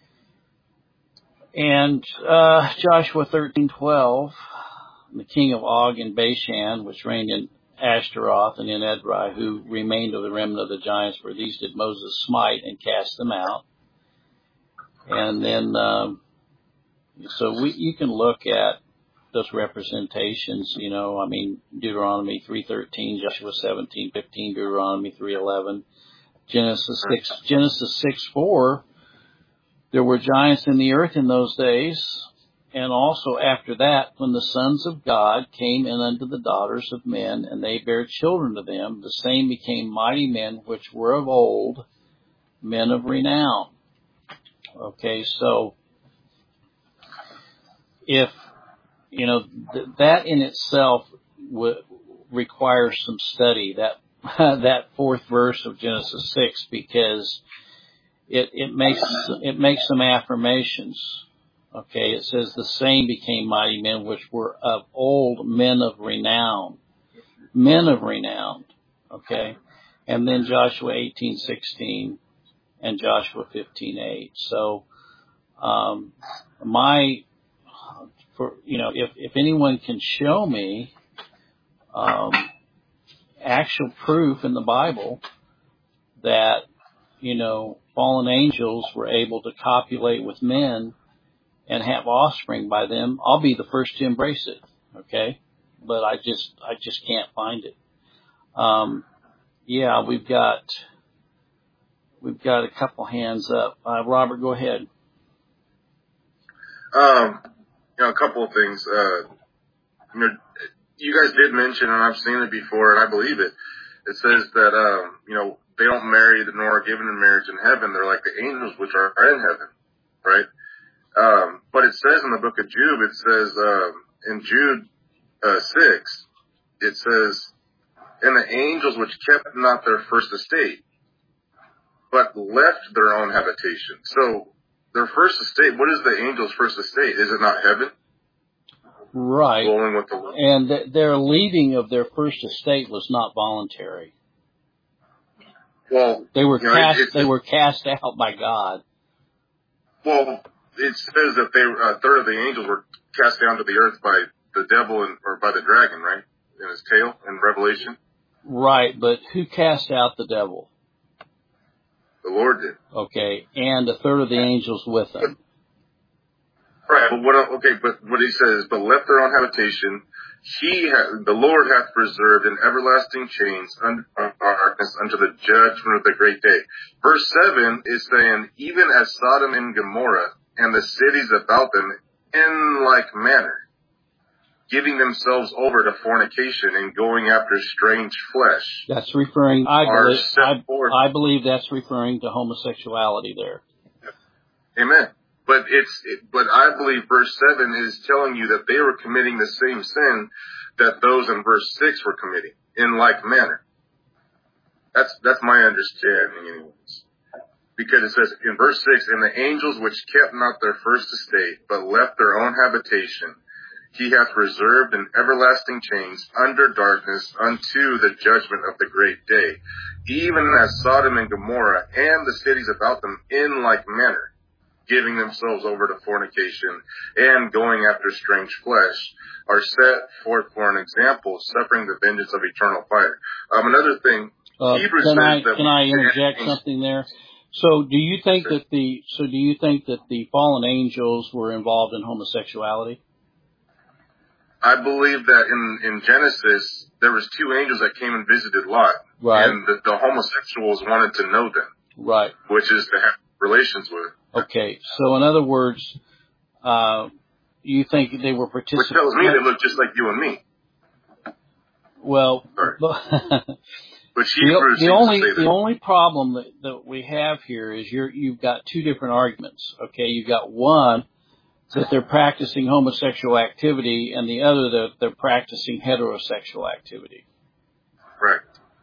And uh, Joshua thirteen twelve, the king of Og in Bashan, which reigned in Ashtaroth and in Edrei, who remained of the remnant of the giants, for these did Moses smite and cast them out. And then, um, so we you can look at those representations, you know, I mean, Deuteronomy three thirteen, Joshua seventeen fifteen, Deuteronomy three eleven, Genesis six, Genesis six four, there were giants in the earth in those days, and also after that, when the sons of God came in unto the daughters of men, and they bare children to them, the same became mighty men which were of old, men of renown. Okay, so if, you know, th- that in itself w- requires some study, that that fourth verse of Genesis six, because it, it makes it makes some affirmations. Okay, it says the same became mighty men which were of old, men of renown, men of renown. Okay, and then Joshua eighteen sixteen and Joshua fifteen eight. So, um, my for you know, if if anyone can show me um, actual proof in the Bible that, you know, fallen angels were able to copulate with men and have offspring by them, I'll be the first to embrace it. Okay, but I just I just can't find it. Um, yeah, we've got we've got a couple hands up. Uh, Robert, go ahead. Um, you know, a couple of things. Uh, you know, you guys did mention, and I've seen it before, and I believe it. It says that um, you know, they don't marry nor are given in marriage in heaven. They're like the angels which are in heaven, right? Um, but it says in the book of Jude, it says, um, in Jude, uh, six, it says, and the angels which kept not their first estate, but left their own habitation. So their first estate, what is the angels' first estate? Is it not heaven? Right. Rolling with the Lord. And th- their leaving of their first estate was not voluntary. Well, they were you know, cast. it, they were cast out by God. Well, it says that they, a third of the angels were cast down to the earth by the devil and, or by the dragon, right? In his tail in Revelation. Right, but who cast out the devil? The Lord did. Okay, and a third of the angels with him. Right, but what, okay, but what he says, but left their own habitation, he, ha, the Lord hath preserved in everlasting chains under darkness unto the judgment of the great day. Verse seven is saying, even as Sodom and Gomorrah and the cities about them in like manner, giving themselves over to fornication and going after strange flesh. That's referring, I believe, I, I believe that's referring to homosexuality there. Amen. But it's, it, but I believe verse seven is telling you that they were committing the same sin that those in verse six were committing in like manner. That's, that's my understanding anyways. Because it says in verse six, and the angels which kept not their first estate, but left their own habitation, he hath reserved in everlasting chains under darkness unto the judgment of the great day, even as Sodom and Gomorrah and the cities about them in like manner, giving themselves over to fornication and going after strange flesh, are set forth for an example, suffering the vengeance of eternal fire. Um, another thing, uh, Hebrews can says I, that can I interject something there? So, do you think that the so do you think that the fallen angels were involved in homosexuality? I believe that in in Genesis there was two angels that came and visited Lot, right? And the, the homosexuals wanted to know them, right? Which is to have relations with. Okay, so in other words, uh, you think they were participating? Which tells me they look just like you and me. Well, Sorry. but But Hebrews the, the only to say that. the only problem that, that we have here is you're you've got two different arguments. Okay, you've got one that they're practicing homosexual activity, and the other that they're practicing heterosexual activity. Right.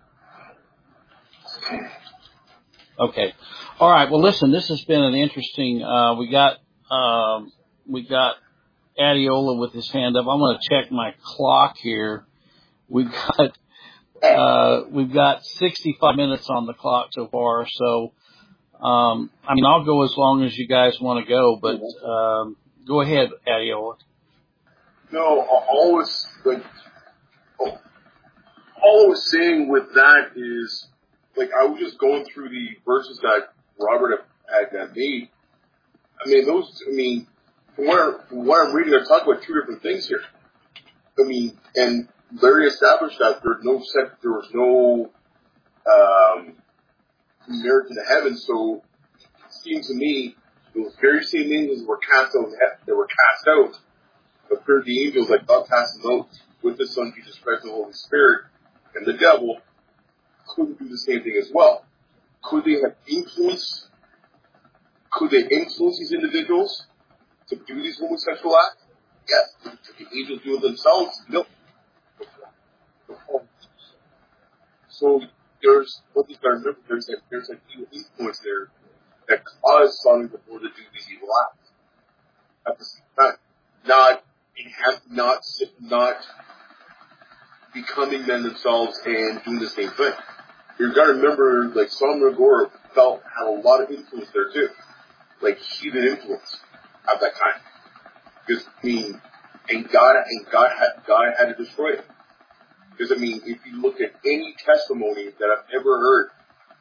Okay. All right. Well, listen, this has been an interesting, uh, we got, um, we got Adiola with his hand up. I'm going to check my clock here. We've got, uh, we've got sixty-five minutes on the clock so far. So, um, I mean, I'll go as long as you guys want to go, but, um, go ahead, Adiola. No, all I was, like, all I was saying with that is, like, I was just going through the verses that Robert had, had made. I mean, those, I mean, from what, from what I'm reading, they're talking about two different things here. I mean, and Larry established that there was no sex, there was no, um, marriage in the heavens, so it seems to me, those very same angels were cast out, that were cast out, appeared the angels that God cast them out with the Son, Jesus Christ, and the Holy Spirit, and the devil couldn't do the same thing as well. Could they have influence? Could they influence these individuals to do these homosexual acts? Yes. Did the angels do it themselves? No. So there's what you got to remember. There's that there's that evil influence there that caused Sodom and Gomorrah to do these evil acts at the same time. Not enhance, not not becoming men themselves and doing the same thing. You've got to remember, like, Sodom and Gomorrah felt had a lot of influence there too, like heathen influence at that time. Because I mean, and God and God had God had to destroy it. Because I mean, if you look at any testimony that I've ever heard,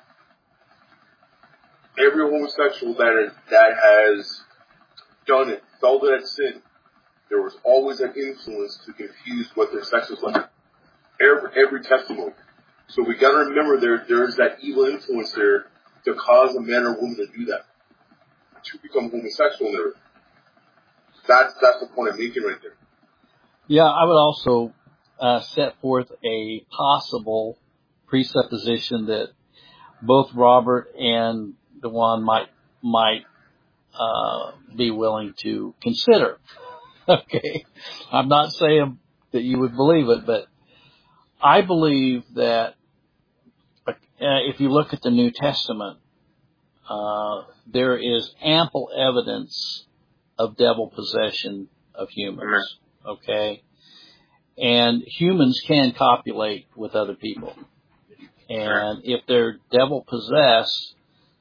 every homosexual that that has done it, felt that sin, there was always an influence to confuse what their sex was like. Every every testimony. So we got to remember there there's that evil influence there to cause a man or woman to do that, to become homosexual. There, that's that's the point I'm making right there. Yeah, I would also uh, set forth a possible presupposition that both Robert and Dewan might might uh, be willing to consider. Okay, I'm not saying that you would believe it, but I believe that uh, if you look at the New Testament, uh, there is ample evidence of devil possession of humans. Okay, and humans can copulate with other people, and if they're devil possessed,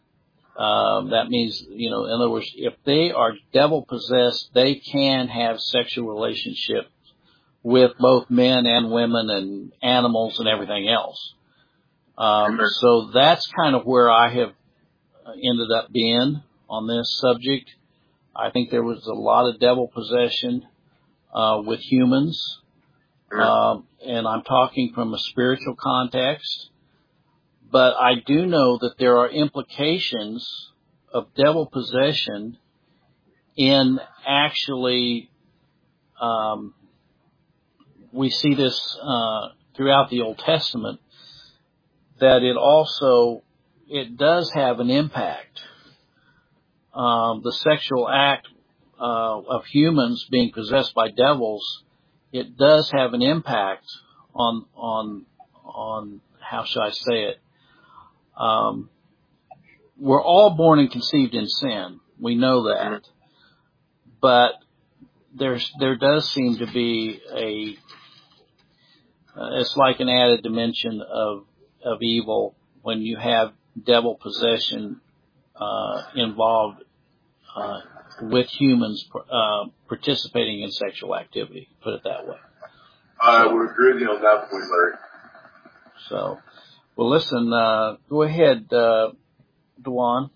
um, that means, you know, in other words, if they are devil possessed, they can have sexual relationships with both men and women and animals and everything else. Um, so that's kind of where I have ended up being on this subject. I think there was a lot of devil possession uh, with humans, um, and I'm talking from a spiritual context. But I do know that there are implications of devil possession in actually, um, we see this uh, throughout the Old Testament, that it also, it does have an impact. Um, the sexual act uh, of humans being possessed by devils, it does have an impact on, on, on, how shall I say it? Um, we're all born and conceived in sin. We know that. But there's, there does seem to be a, uh, it's like an added dimension of, of evil when you have devil possession, uh, involved, uh, with humans, uh, participating in sexual activity, put it that way. I so, would agree with you on that point, Larry. So, well, listen, uh, go ahead, uh, Dewan.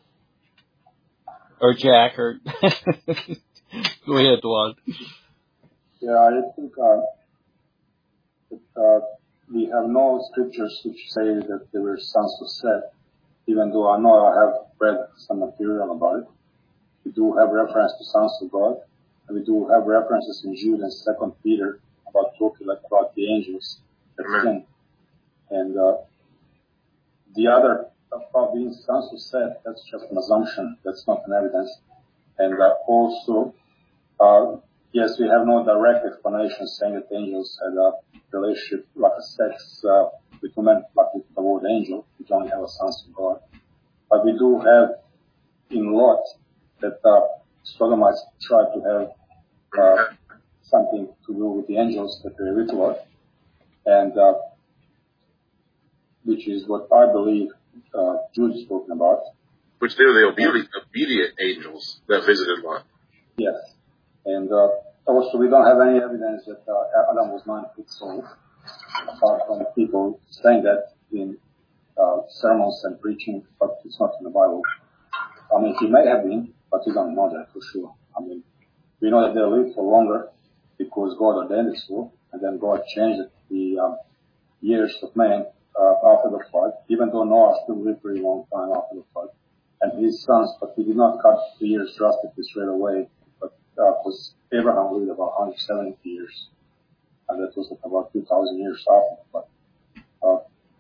Or Jack, or go ahead, Dewan. Yeah, I think uh, that uh, we have no scriptures which say that they were sons of Seth, even though I know I have read some material about it. We do have reference to sons of God, and we do have references in Jude and Second Peter about talking like about the angels that sin. And uh, the other about being sons of Seth, that's just an assumption. That's not an evidence. And uh, also, Uh, yes, we have no direct explanation saying that angels had a relationship like a sex uh, with women, like with the word angel, which only have a sons of God. But we do have in Lot that uh, Sodomites tried to have uh, something to do with the angels that were with Lot, and uh, which is what I believe uh, Jude is talking about. Which they were the obedient, obedient angels that visited Lot. Yes. And uh, also we don't have any evidence that uh, Adam was nine feet tall, apart from people saying that in uh, sermons and preaching, but it's not in the Bible. I mean, he may have been, but we don't know that for sure. I mean, we know that they lived for longer because God ordained it so, and then God changed the um, years of man uh, after the flood, even though Noah still lived for a long time after the flood, and his sons, but he did not cut the years drastically straight away, but because uh, Abraham lived about one hundred seventy years, and that was about two thousand years after the flood. Uh,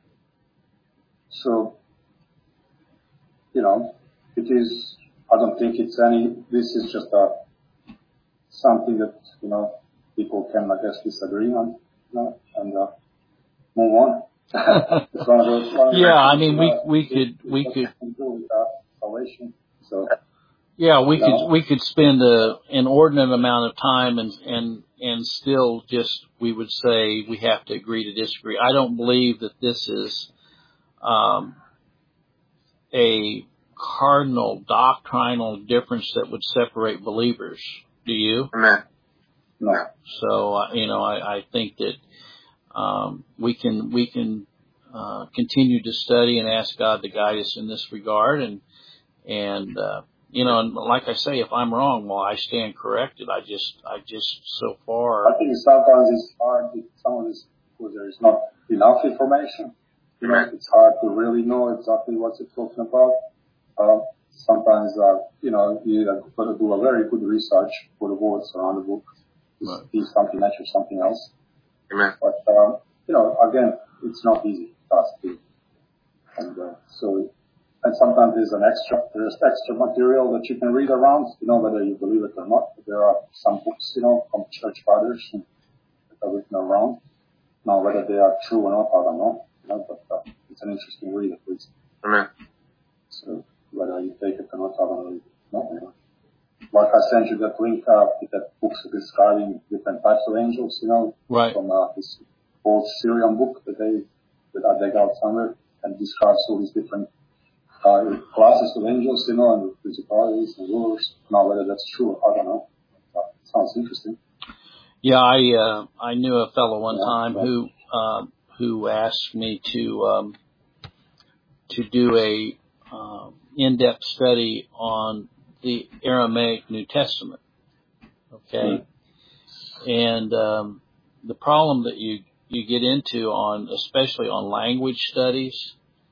so, you know, it is, I don't think it's any, this is just a, something that, you know, people can, I guess, disagree on, you know, and uh, move on. It's one of those, one of yeah, those I mean, we, uh, we could, we could, with, uh, salvation. So, yeah, we no. could, we could spend a, an inordinate amount of time and, and, and still just, we would say we have to agree to disagree. I don't believe that this is, um, a cardinal doctrinal difference that would separate believers. Do you? Amen. No. So, uh, you know, I, I think that, um, we can, we can, uh, continue to study and ask God to guide us in this regard. And, and, uh, you know, and like I say, if I'm wrong, well, I stand corrected. I just, I just so far. I think sometimes it's hard with some of this because there is not enough information. You know, it's hard to really know exactly what you're talking about. Uh, sometimes, uh, you know, you have to do a very good research for the words around the book. Right. See something natural, something else. Amen. But, um, you know, again, it's not easy task to. And, uh, so, and sometimes there's an extra, there's extra material that you can read around, you know, whether you believe it or not. But there are some books, you know, from church fathers that are written around. Now, whether they are true or not, I don't know. You know, but uh, it's an interesting read at least. Amen. So whether you take it or not, I don't really know. You know. Like I sent you that link uh, with that books describing different types of angels, you know, right. from uh, this old Syrian book that they that I dug out somewhere and describes all these different uh, classes of angels, you know, and principalities and rulers. Now whether that's true, I don't know. Uh, sounds interesting. Yeah, I uh, I knew a fellow one yeah, time yeah. who. Um, who asked me to um, to do a um, in-depth study on the Aramaic New Testament. Okay, mm-hmm. and um, the problem that you you get into on, especially on language studies,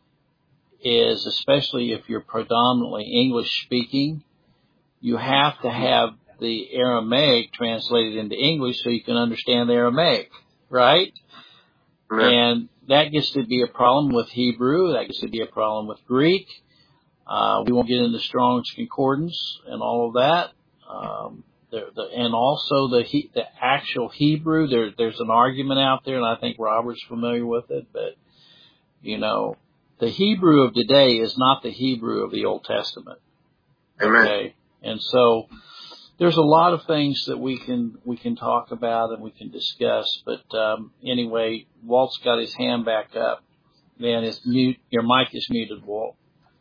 is especially if you're predominantly English speaking, you have to have the Aramaic translated into English so you can understand the Aramaic, right? And that gets to be a problem with Hebrew. That gets to be a problem with Greek. Uh, we won't get into Strong's Concordance and all of that. Um, the, the, and also the he, the actual Hebrew. There, there's an argument out there, and I think Robert's familiar with it. But you know, the Hebrew of today is not the Hebrew of the Old Testament. Amen. Okay, and so. There's a lot of things that we can we can talk about and we can discuss, but um, anyway, Walt's got his hand back up. Man, it's mute. Your mic is muted, Walt.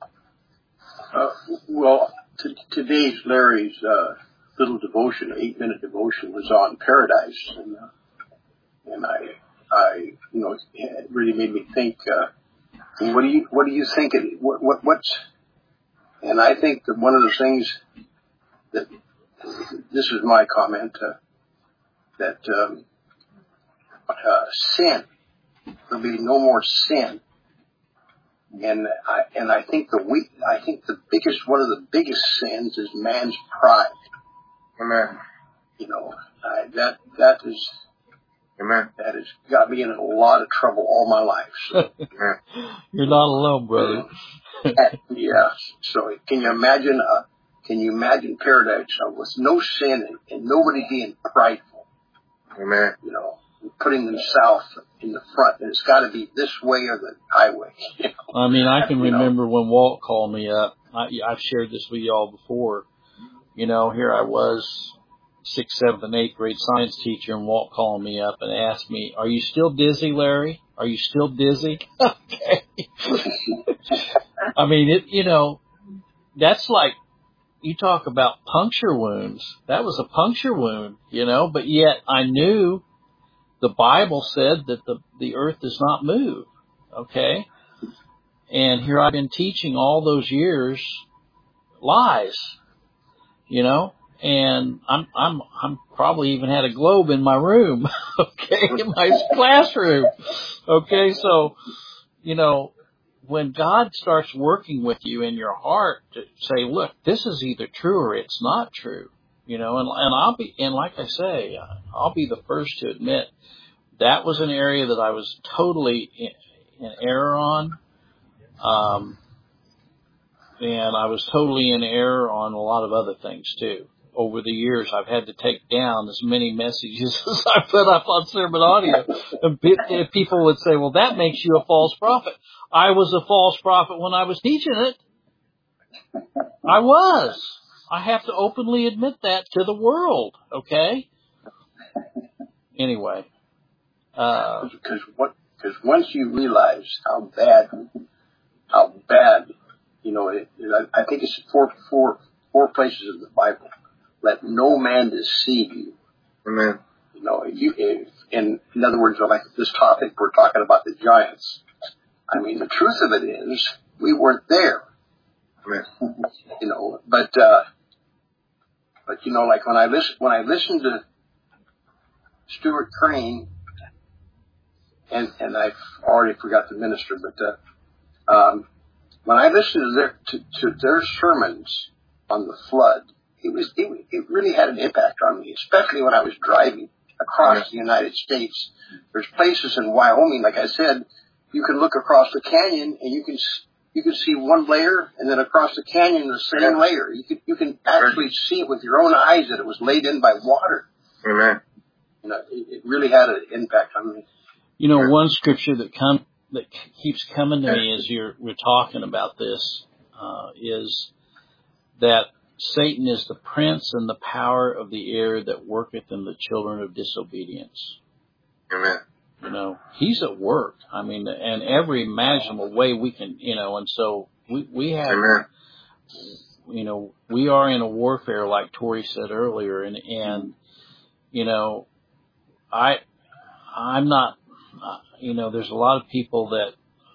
Uh, well, t- today's Larry's uh, little devotion, eight-minute devotion, was on paradise, and uh, and I I you know it really made me think. Uh, what do you what do you think? It, what, what what's and I think that one of the things that this is my comment, uh, that um, uh, sin, there'll be no more sin. And I, and I think the weak, I think the biggest, one of the biggest sins is man's pride. Amen. You know, I, that, that is, Amen. That has got me in a lot of trouble all my life. So. You're not alone, brother. Yeah. So can you imagine a, can you imagine paradise with no sin and, and nobody being prideful? Amen. You know, putting themselves in the front, and it's got to be this way or the highway. You know? I mean, I can you remember know? when Walt called me up. I, I've shared this with y'all before. You know, here I was, sixth, seventh, and eighth grade science teacher, and Walt called me up and asked me, "Are you still dizzy, Larry? Are you still dizzy?" Okay. I mean, it. You know, that's like, you talk about puncture wounds. That was a puncture wound, you know, but yet I knew the Bible said that the, the earth does not move. Okay. And here I've been teaching all those years lies, you know, and I'm, I'm, I'm probably even had a globe in my room. Okay. In my classroom. Okay. So, you know, when God starts working with you in your heart to say, look, this is either true or it's not true, you know, and, and I'll be, and like I say, I'll be the first to admit that was an area that I was totally in, in error on. Um, and I was totally in error on a lot of other things too. Over the years, I've had to take down as many messages as I put up on sermon audio. And people would say, well, that makes you a false prophet. I was a false prophet when I was teaching it. I was. I have to openly admit that to the world, okay? Anyway. Uh, because what, because once you realize how bad, how bad, you know, it, it, I think it's four, four, four places in the Bible. Let no man deceive you. Amen. You know, you, if, in, in other words, like this topic, we're talking about the giants. I mean, the truth of it is, we weren't there. Amen. You know, but, uh, but you know, like when I listen, when I listened to Stuart Crane, and, and I've already forgot the minister, but, uh, um, when I listened to their, to, to their sermons on the flood, it was, it, it really had an impact on me, especially when I was driving across yeah. the United States. There's places in Wyoming, like I said, you can look across the canyon and you can, you can see one layer, and then across the canyon the same yeah. layer. You can, you can actually see it with your own eyes that it was laid in by water. Amen. You know, it, it really had an impact on me. You know, one scripture that come that keeps coming to me as you're we're talking about this uh, is that Satan is the prince and the power of the air that worketh in the children of disobedience. Amen. You know, he's at work. I mean, and every imaginable way we can, you know, and so we, we have, Amen. You know, we are in a warfare, like Tori said earlier, and, and, you know, I, I'm not, you know, there's a lot of people that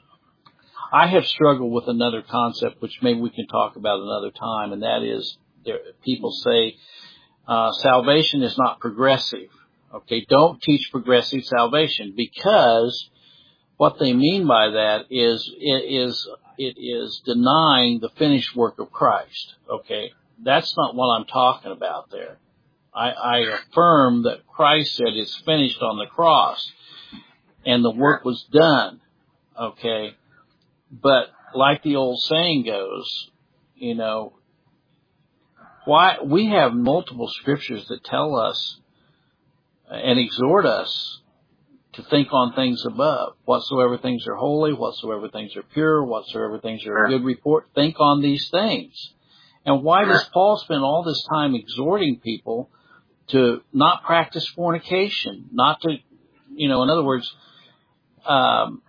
I have struggled with another concept, which maybe we can talk about another time, and that is there, people say, uh, salvation is not progressive. Okay, don't teach progressive salvation, because what they mean by that is it is it is denying the finished work of Christ. Okay, that's not what I'm talking about there. I, I affirm that Christ said it's finished on the cross, and the work was done. Okay, but like the old saying goes, you know, why we have multiple scriptures that tell us and exhort us to think on things above. Whatsoever things are holy, whatsoever things are pure, whatsoever things are of good report, think on these things. And why does Paul spend all this time exhorting people to not practice fornication, not to, you know, in other words, um,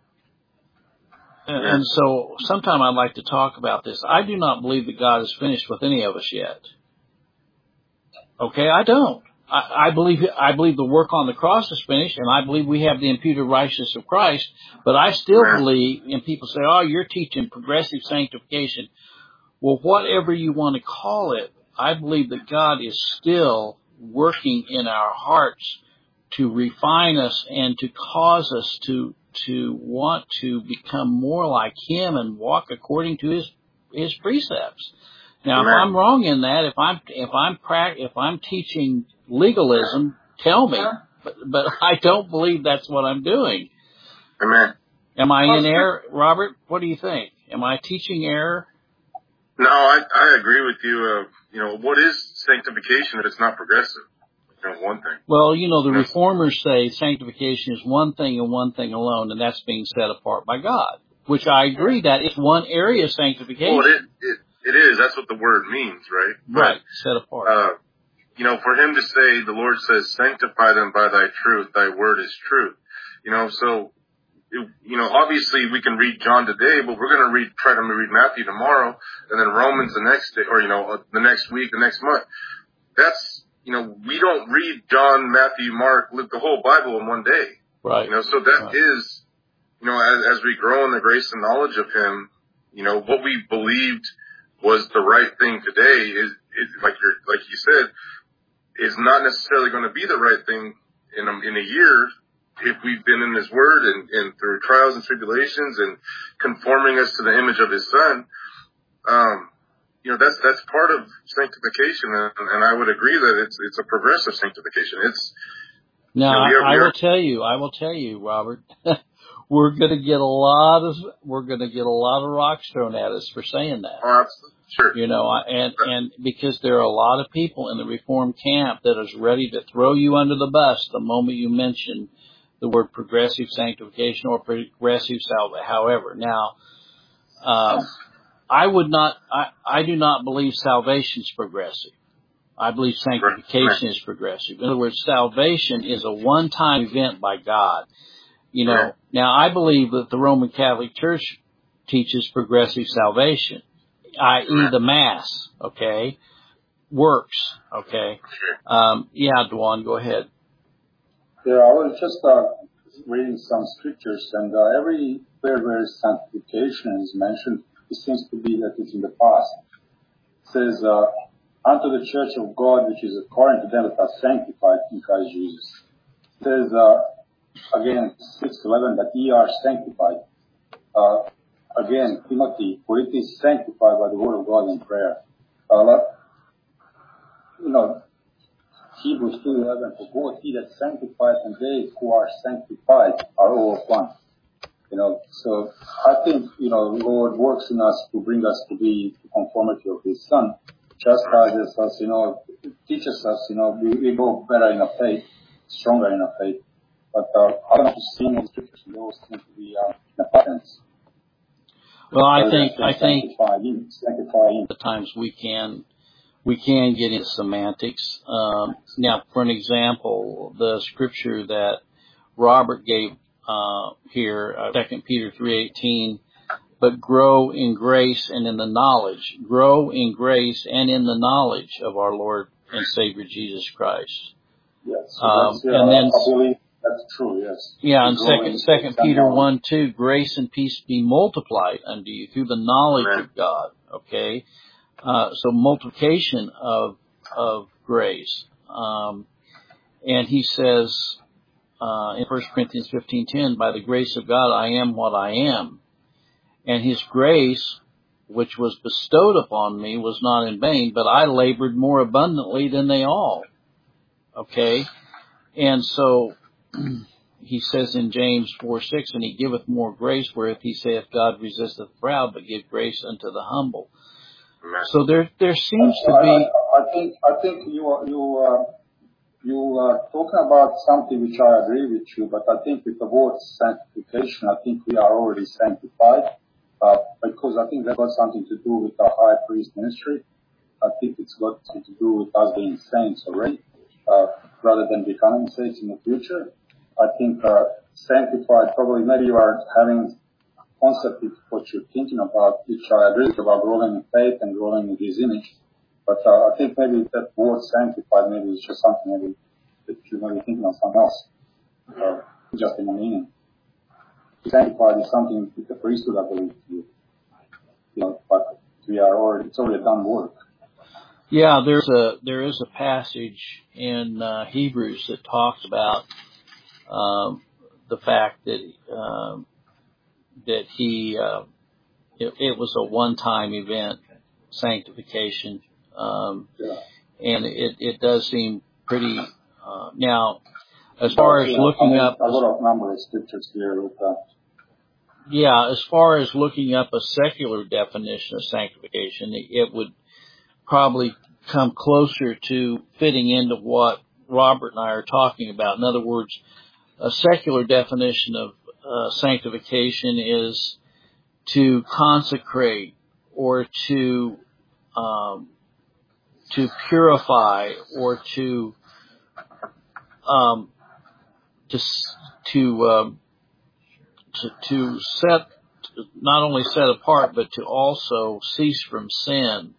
and, and so sometime I'd like to talk about this. I do not believe that God is finished with any of us yet. Okay, I don't. I believe I believe the work on the cross is finished, and I believe we have the imputed righteousness of Christ. But I still believe, and people say, "Oh, you're teaching progressive sanctification." Well, whatever you want to call it, I believe that God is still working in our hearts to refine us and to cause us to to want to become more like Him and walk according to His His precepts. Now, Amen. If I'm wrong in that, if I'm if I'm pra- if I'm teaching legalism, tell me. But, but I don't believe that's what I'm doing. Amen. Am I in error, Robert? What do you think? Am I teaching error? No, I, I agree with you. Uh, you know, what is sanctification if it's not progressive? You know, one thing. Well, you know, the you know, reformers say sanctification is one thing and one thing alone, and that's being set apart by God, which I agree that is one area of sanctification. Well, it, it, it is. That's what the word means, right? Right, but, set apart. Uh, you know, for him to say, the Lord says, sanctify them by thy truth, thy word is truth. You know, so, it, you know, obviously we can read John today, but we're going to read, try to read Matthew tomorrow, and then Romans the next day, or, you know, the next week, the next month. That's, you know, we don't read John, Matthew, Mark, Luke, the whole Bible in one day. Right. You know, so that right. is, you know, as, as we grow in the grace and knowledge of him, you know, what we believed was the right thing today is, is like you're, like you said, is not necessarily going to be the right thing in a, in a year if we've been in his word and, and through trials and tribulations and conforming us to the image of his son. Um, you know, that's, that's part of sanctification. And, and I would agree that it's, it's a progressive sanctification. It's, now, you know, we are, I, I we are, will tell you, I will tell you, Robert, we're going to get a lot of, we're going to get a lot of rocks thrown at us for saying that. Oh, absolutely. Sure. You know, and, and because there are a lot of people in the Reformed camp that is ready to throw you under the bus the moment you mention the word progressive sanctification or progressive salvation. However, now, um, I would not, I, I do not believe salvation is progressive. I believe sanctification right. is progressive. In other words, salvation is a one-time event by God. You know, right. now I believe that the Roman Catholic Church teaches progressive salvation, that is the Mass, okay, works, okay. Um, yeah, Dwan, go ahead. Yeah, I was just uh, reading some scriptures, and uh, everywhere where sanctification is mentioned, it seems to be that it's in the past. It says, uh, unto the church of God, which is according to them that are sanctified in Christ Jesus. It says, uh, again, six eleven, that ye are sanctified. Uh, Again, Timothy, for it is sanctified by the word of God in prayer. Uh, you know, Hebrews two eleven, for both he that sanctified and they who are sanctified are all of one. You know, so I think, you know, the Lord works in us to bring us to be the conformity of his son, chastises us, you know, teaches us, you know, we, we go better in our faith, stronger in our faith. But uh, I don't know to see the scriptures, and those seem to be uh, in patterns. Well, I think, I think the times we can, we can get into semantics. Um, now, for an example, the scripture that Robert gave, uh, here, uh, Second Peter three eighteen, but grow in grace and in the knowledge, grow in grace and in the knowledge of our Lord and Savior Jesus Christ. Yes. So um, yeah, and then, I believe that's true, yes. Yeah, and second, second Peter one, two, grace and peace be multiplied unto you through the knowledge Amen. Of God. Okay. Uh, so multiplication of, of grace. Um, and he says, uh, in First Corinthians fifteen ten, by the grace of God, I am what I am. And his grace, which was bestowed upon me, was not in vain, but I labored more abundantly than they all. Okay. And so, he says in James four six, and he giveth more grace, wherewith he saith, God resisteth the proud, but give grace unto the humble. So there, there seems to be. I, I think, I think you, you, uh, you are talking about something which I agree with you, but I think with the word sanctification, I think we are already sanctified, uh, because I think that got something to do with our high priest ministry. I think it's got something to do with us being saints already, uh, rather than becoming saints in the future. I think, uh, sanctified, probably maybe you are having concept of what you're thinking about, which I agree with, about growing in faith and growing in his image. But, uh, I think maybe that word sanctified maybe is just something maybe that you may be thinking of something else, uh, just in the meaning. Sanctified is something with the priesthood, I believe, you know, but we are already, it's already done work. Yeah, there's a, there is a passage in, uh, Hebrews that talks about, um, the fact that, um, that he, uh, it, it was a one-time event, sanctification, um, yeah. and it, it does seem pretty, uh, now, as far as looking up, a lot of number of scriptures here with, uh, yeah, as far as looking up a secular definition of sanctification, it would probably come closer to fitting into what Robert and I are talking about. In other words, a secular definition of uh, sanctification is to consecrate or to um, to purify or to um, to to, um, to to set not only set apart but to also cease from sin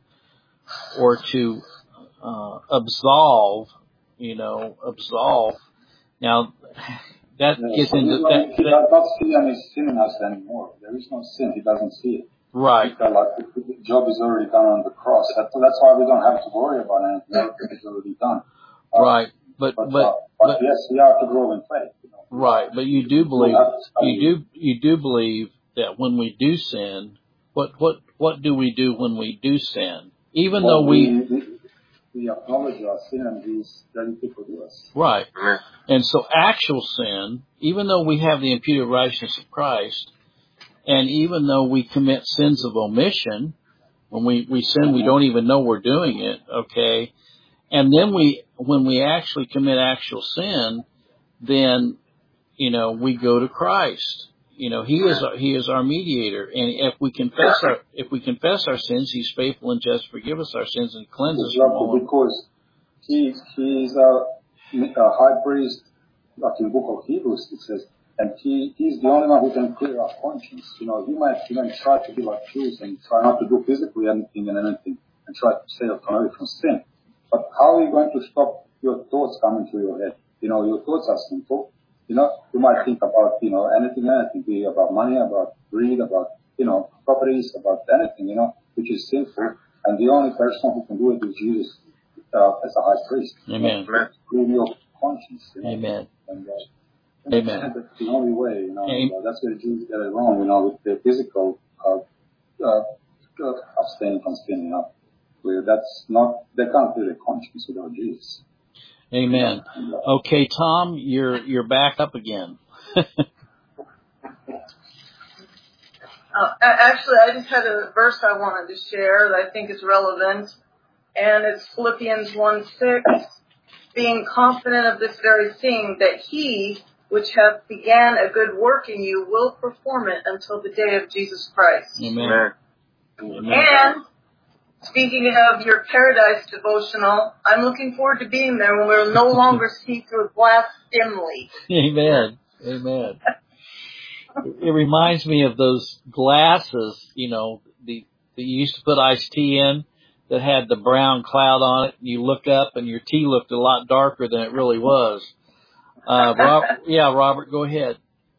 or to uh, absolve, you know, absolve. Now that yeah, gets so into he, that. he does not see any sin in us anymore. There is no sin. He doesn't see it. Right. Because like the job is already done on the cross. That's, that's why we don't have to worry about anything. Everything is already done. Uh, right. But but but, but, uh, but yes, we have to grow in faith. You know. Right. But you do believe you do you do believe that when we do sin, what what what do we do when we do sin? Even well, though we, we we acknowledge our sin and He's ready to forgive us. Right. And so actual sin, even though we have the imputed righteousness of Christ, and even though we commit sins of omission, when we, we sin, we don't even know we're doing it, okay? And then we, when we actually commit actual sin, then, you know, we go to Christ. You know, He is our, He is our mediator. And if we confess our, if we confess our sins, He's faithful and just to forgive us our sins and cleanse us from all. Because He, He is a, a high priest, like in the book of Hebrews it says, and he, he's the only one who can clear our conscience. You know, you might, you might try to give up truth and try not to do physically anything and anything and try to stay away from sin. But how are you going to stop your thoughts coming to your head? You know, your thoughts are sinful. You know, you might think about, you know, anything, anything, be about money, about greed, about, you know, properties, about anything, you know, which is sinful. And the only person who can do it is Jesus, uh, as a high priest. Amen. You know, clear your conscience. You know? Amen. And, uh, Amen. That's the only way, you know. Amen. Uh, that's where Jews get it wrong, you know, with the physical uh, uh, uh, abstaining from sin, you know. Where that's not, they can't clear their conscience without Jesus. Amen. And, uh, okay, Tom, you're you're back up again. uh, actually, I just had a verse I wanted to share that I think is relevant, and it's Philippians one six, being confident of this very thing, that He which hath began a good work in you will perform it until the day of Jesus Christ. Amen. Amen. And speaking of your paradise devotional, I'm looking forward to being there when we'll no longer see through glass dimly. Amen. Amen. It reminds me of those glasses, you know, the that you used to put iced tea in that had the brown cloud on it. You look up and your tea looked a lot darker than it really was. Uh, Rob, yeah, Robert, go ahead.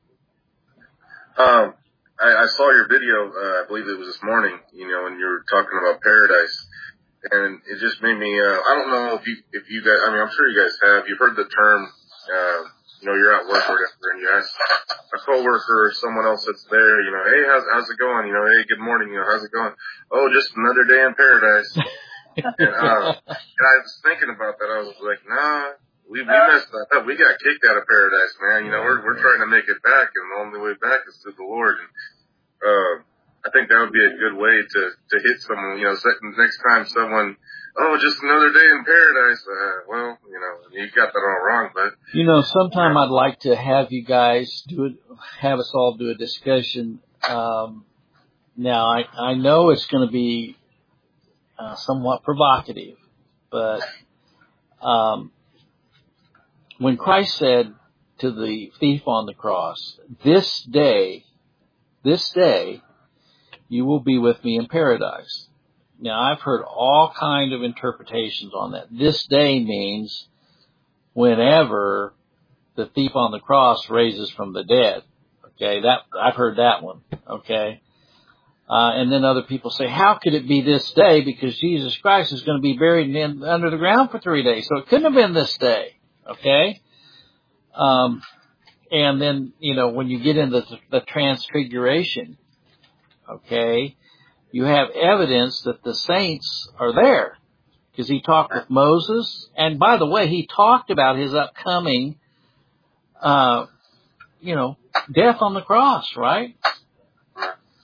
Um, I, I saw your video, uh, I believe it was this morning, you know, when you were talking about paradise, and it just made me, uh, I don't know if you, if you guys, I mean, I'm sure you guys have, you've heard the term, uh, you know, you're at work or whatever, and you ask a coworker or someone else that's there, you know, hey, how's, how's it going? You know, hey, good morning, you know, how's it going? Oh, just another day in paradise. and, uh, and I was thinking about that, I was like, nah. We, we messed that up. We got kicked out of paradise, man. You know, we're, we're trying to make it back, and the only way back is to the Lord. And, uh, I think that would be a good way to, to hit someone, you know, next time someone, oh, just another day in paradise. Uh, well, you know, you got that all wrong, but. You know, sometime I'd like to have you guys do it, have us all do a discussion. Um, now I, I know it's going to be, uh, somewhat provocative, but, um, when Christ said to the thief on the cross, this day, this day, you will be with me in paradise. Now, I've heard all kind of interpretations on that. This day means whenever the thief on the cross raises from the dead. Okay, that I've heard that one. Okay. Uh, and then other people say, how could it be this day? Because Jesus Christ is going to be buried in, under the ground for three days. So it couldn't have been this day. Okay? Um, and then, you know, when you get into the, the transfiguration, okay, you have evidence that the saints are there. Because he talked with Moses. And by the way, he talked about his upcoming, uh, you know, death on the cross, right?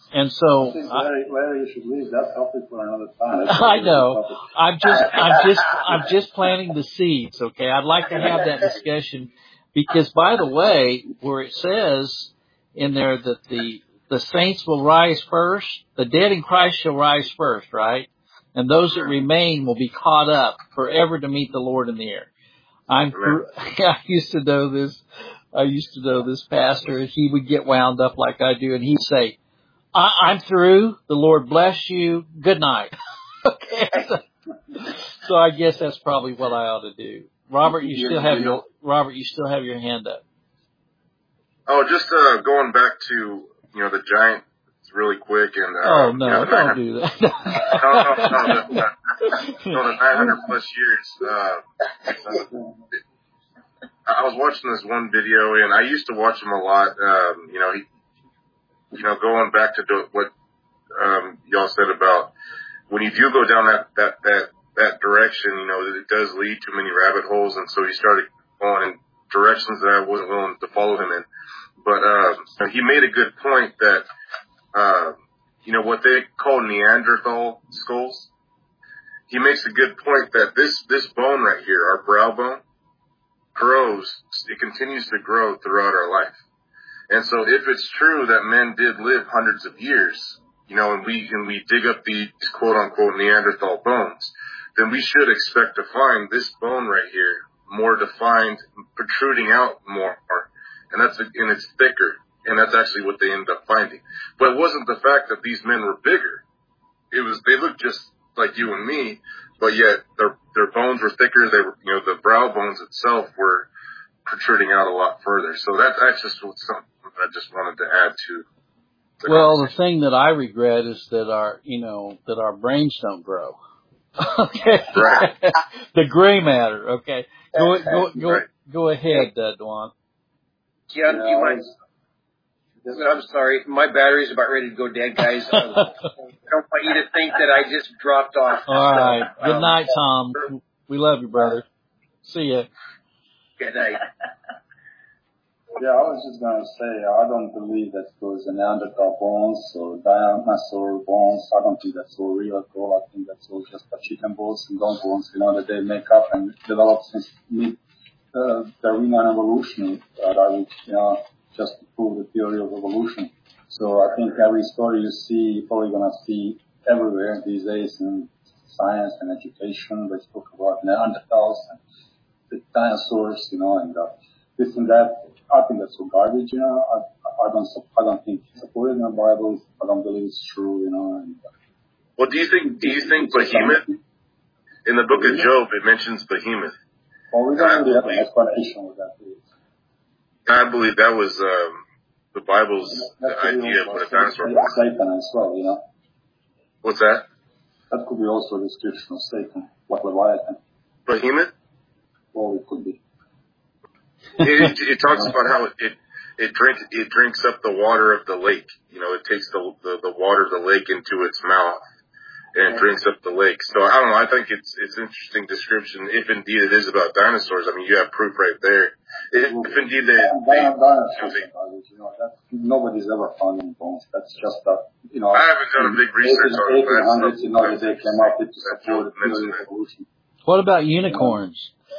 And so I think Larry, Larry, you should leave that topic for another time. I know. I'm just, I'm just, I'm just planting the seeds. Okay, I'd like to have that discussion because, by the way, where it says in there that the the saints will rise first, the dead in Christ shall rise first, right? And those that remain will be caught up forever to meet the Lord in the air. I'm. I used to know this. I used to know this pastor. He would get wound up like I do, and he'd say, I, I'm through. The Lord bless you. Good night. Okay. So, so I guess that's probably what I ought to do. Robert, you still have your Robert. You still have your hand up. Oh, just uh, going back to you know the giant really quick and uh, oh no, you know, don't do that. no, no, no, the, the, no, the nine hundred plus years. Uh, I was watching this one video, and I used to watch him a lot. Um, you know, he. You know, going back to do, what um, y'all said about when you do go down that, that, that, that direction, you know, it does lead to many rabbit holes. And so he started going in directions that I wasn't willing to follow him in. But uh, he made a good point that, uh, you know, what they call Neanderthal skulls, he makes a good point that this, this bone right here, our brow bone, grows, it continues to grow throughout our life. And so if it's true that men did live hundreds of years, you know, and we, and we dig up these quote unquote Neanderthal bones, then we should expect to find this bone right here more defined, protruding out more. And that's, and it's thicker. And that's actually what they ended up finding. But it wasn't the fact that these men were bigger. It was, they looked just like you and me, but yet their, their bones were thicker. They were, you know, the brow bones itself were protruding out a lot further. So that, that's just something I just wanted to add to. The well, the thing that I regret is that our, you know, that our brains don't grow. Okay. Right. The gray matter. Okay. Go, go, go, right. go ahead, uh, Dwan. Yeah, do you mind? I'm sorry. My battery's about ready to go dead, guys. I don't want you to think that I just dropped off. All right. Good um, night, Tom. We love you, brother. See ya. Good night. Yeah, I was just going to say, I don't believe that those Neanderthal bones or dinosaur bones, I don't think that's all real at all. I think that's all just the chicken bones and dog bones, you know, that they make up and develop since mid uh, Darwinian evolution, that I would, you know, just to prove the theory of evolution. So I think every story you see, you're probably going to see everywhere these days in science and education. They talk about Neanderthals and the dinosaurs, you know, and uh, this and that. I think that's all garbage, you know. I, I don't, I don't think it's supported in the Bible. I don't believe it's true, you know. And, uh, well, do you think, do you think Behemoth, in the book of Job, it mentions Behemoth? Well, we don't really have an explanation with that, please. I believe that was, um, the Bible's the idea of what a dinosaur was. Satan as well, you know. What's that? That could be also a description of Satan, like Leviathan. Behemoth? Well, it could be. it, it talks about how it, it it drinks it drinks up the water of the lake. You know, it takes the the, the water of the lake into its mouth and yeah. drinks up the lake. So I don't know. I think it's it's an interesting description. If indeed it is about dinosaurs, I mean, you have proof right there. If, if indeed they, they, dinosaurs, you know, that nobody's ever found any bones. That's just a you know. I haven't done a big research on it. eighteen hundreds, you know, they came up with the theory of evolution. What about unicorns?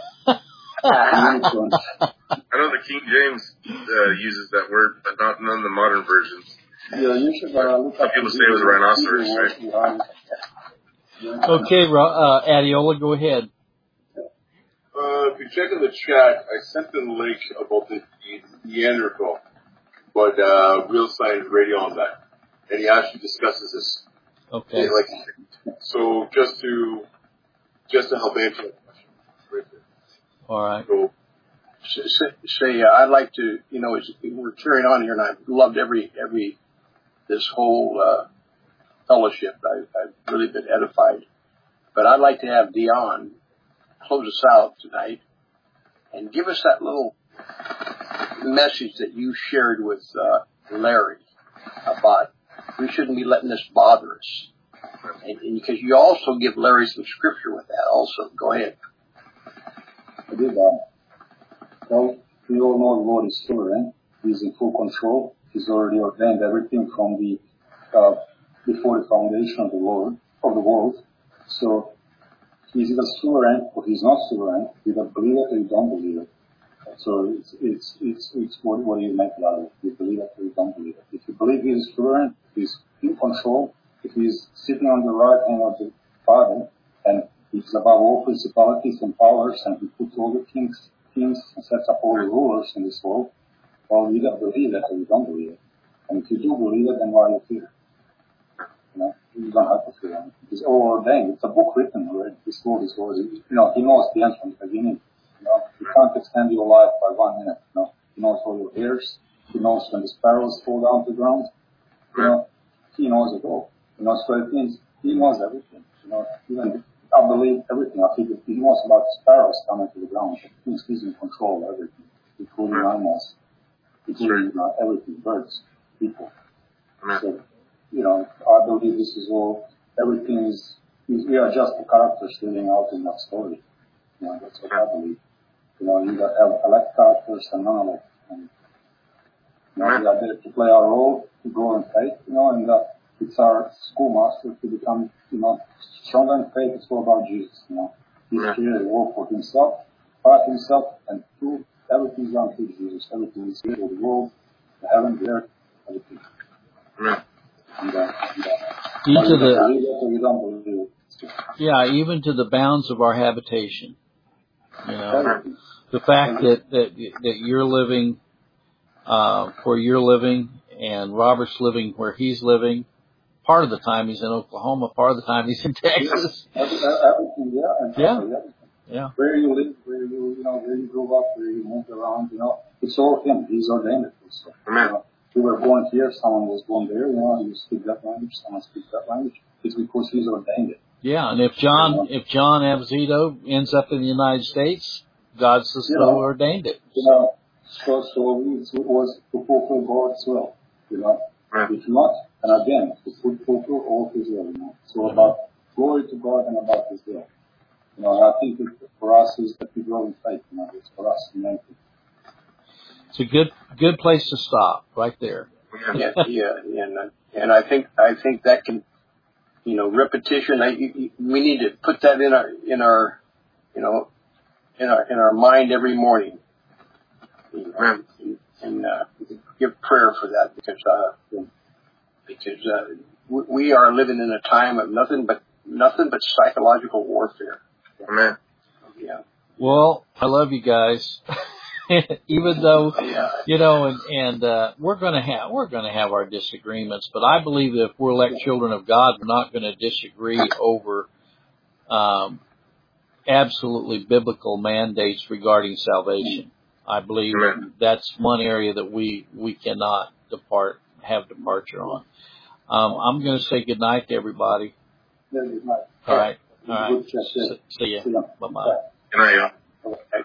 I know the King James uh, uses that word, but not none of the modern versions. Yeah, you should uh, look Some people say it was a rhinoceros, right? Okay, uh, Adiola, go ahead. Uh, if you check in the chat, I sent the link about the Neanderthal, but uh, Real Science Radio on that, and he actually discusses this. Okay. Like, so just to just to help answer that question, right there. All right. So, say, uh, I'd like to, you know, as we're carrying on here, and I've loved every, every, this whole, uh, fellowship. I, I've really been edified. But I'd like to have Dion close us out tonight and give us that little message that you shared with, uh, Larry about we shouldn't be letting this bother us. And, and because you also give Larry some scripture with that also. Go ahead. I did that. Well, we all know the Lord is sovereign. He's in full control. He's already ordained everything from the uh, before the foundation of the world, of the world. So he's either sovereign or he's not sovereign. You either believe it or you don't believe it. So it's it's it's, it's what, what do you make it out of it? You believe it or you don't believe it. If you believe he is sovereign, he's in control. If he's sitting on the right hand of the Father, and he's above all principalities and powers, and he puts all the kings, kings and sets up all the rulers in this world, well, you either believe it or you don't believe it. And if you do believe it, then why do you fear? You know, you don't have to fear anything. It's all ordained. It's a book written already. This world is already, you know, he knows the end from the beginning. You know, you can't extend your life by one minute. You know, he knows all your hairs. He knows when the sparrows fall down to the ground. You know, he knows it all. You know, so it means he knows everything. You know, even I believe everything. I think he knows about the sparrows coming to the ground. It means he's in control of everything, including animals, including uh, everything, birds, people. So, you know, I believe this is all. Everything is. We are just the characters living out in that story. You know, that's what I believe. You know, you have elect characters and non-elect. And, you know, we are there to play our role, to grow in faith, you know, and uh, it's our schoolmaster to become, you know, stronger in faith. It's all about Jesus, you know. He's created a world for himself, by himself, and through everything's done through Jesus. Everything is here, the world, the heaven, the earth, everything. Yeah. And, uh, and, uh, Into the, believe it or you don't believe it. yeah, even to the bounds of our habitation. You know, the fact that, that, that you're living, uh, where you're living and Robert's living where he's living. Part of the time he's in Oklahoma, part of the time he's in Texas. Yeah, everything, yeah, exactly, yeah. Everything. Yeah. Where you live, where you, you know, where you grew up, where you moved around, you know, it's all him. He's ordained it. So, you know, we were born here, someone was born there, you know, you speak that language, someone speaks that language. It's because he's ordained it. Yeah, and if John, if John Avzito ends up in the United States, God so you know, ordained it. You know, so, so it was to fulfill God's will, you know. If not, and again, to fulfill all His will, you know. So about glory to God and about His will. You know, and I think it, for us is that we grow in faith, you know, it's for us to make it. It's a good, good place to stop, right there. yeah, yeah, and and I think I think that can, you know, repetition. I, we need to put that in our in our, you know, in our in our mind every morning, you know, and, and uh, give prayer for that because uh, because uh, we are living in a time of nothing but nothing but psychological warfare. Amen. Yeah. Well, I love you guys. Even though, you know, and, and, uh, we're gonna have, we're gonna have our disagreements, but I believe that if we're elect children of God, we're not gonna disagree over, um, absolutely biblical mandates regarding salvation. I believe Amen. That's one area that we, we cannot depart, have departure on. Um, I'm gonna say good night to everybody. Yeah, good night. All right. All right. See ya. Bye bye. Good night, y'all.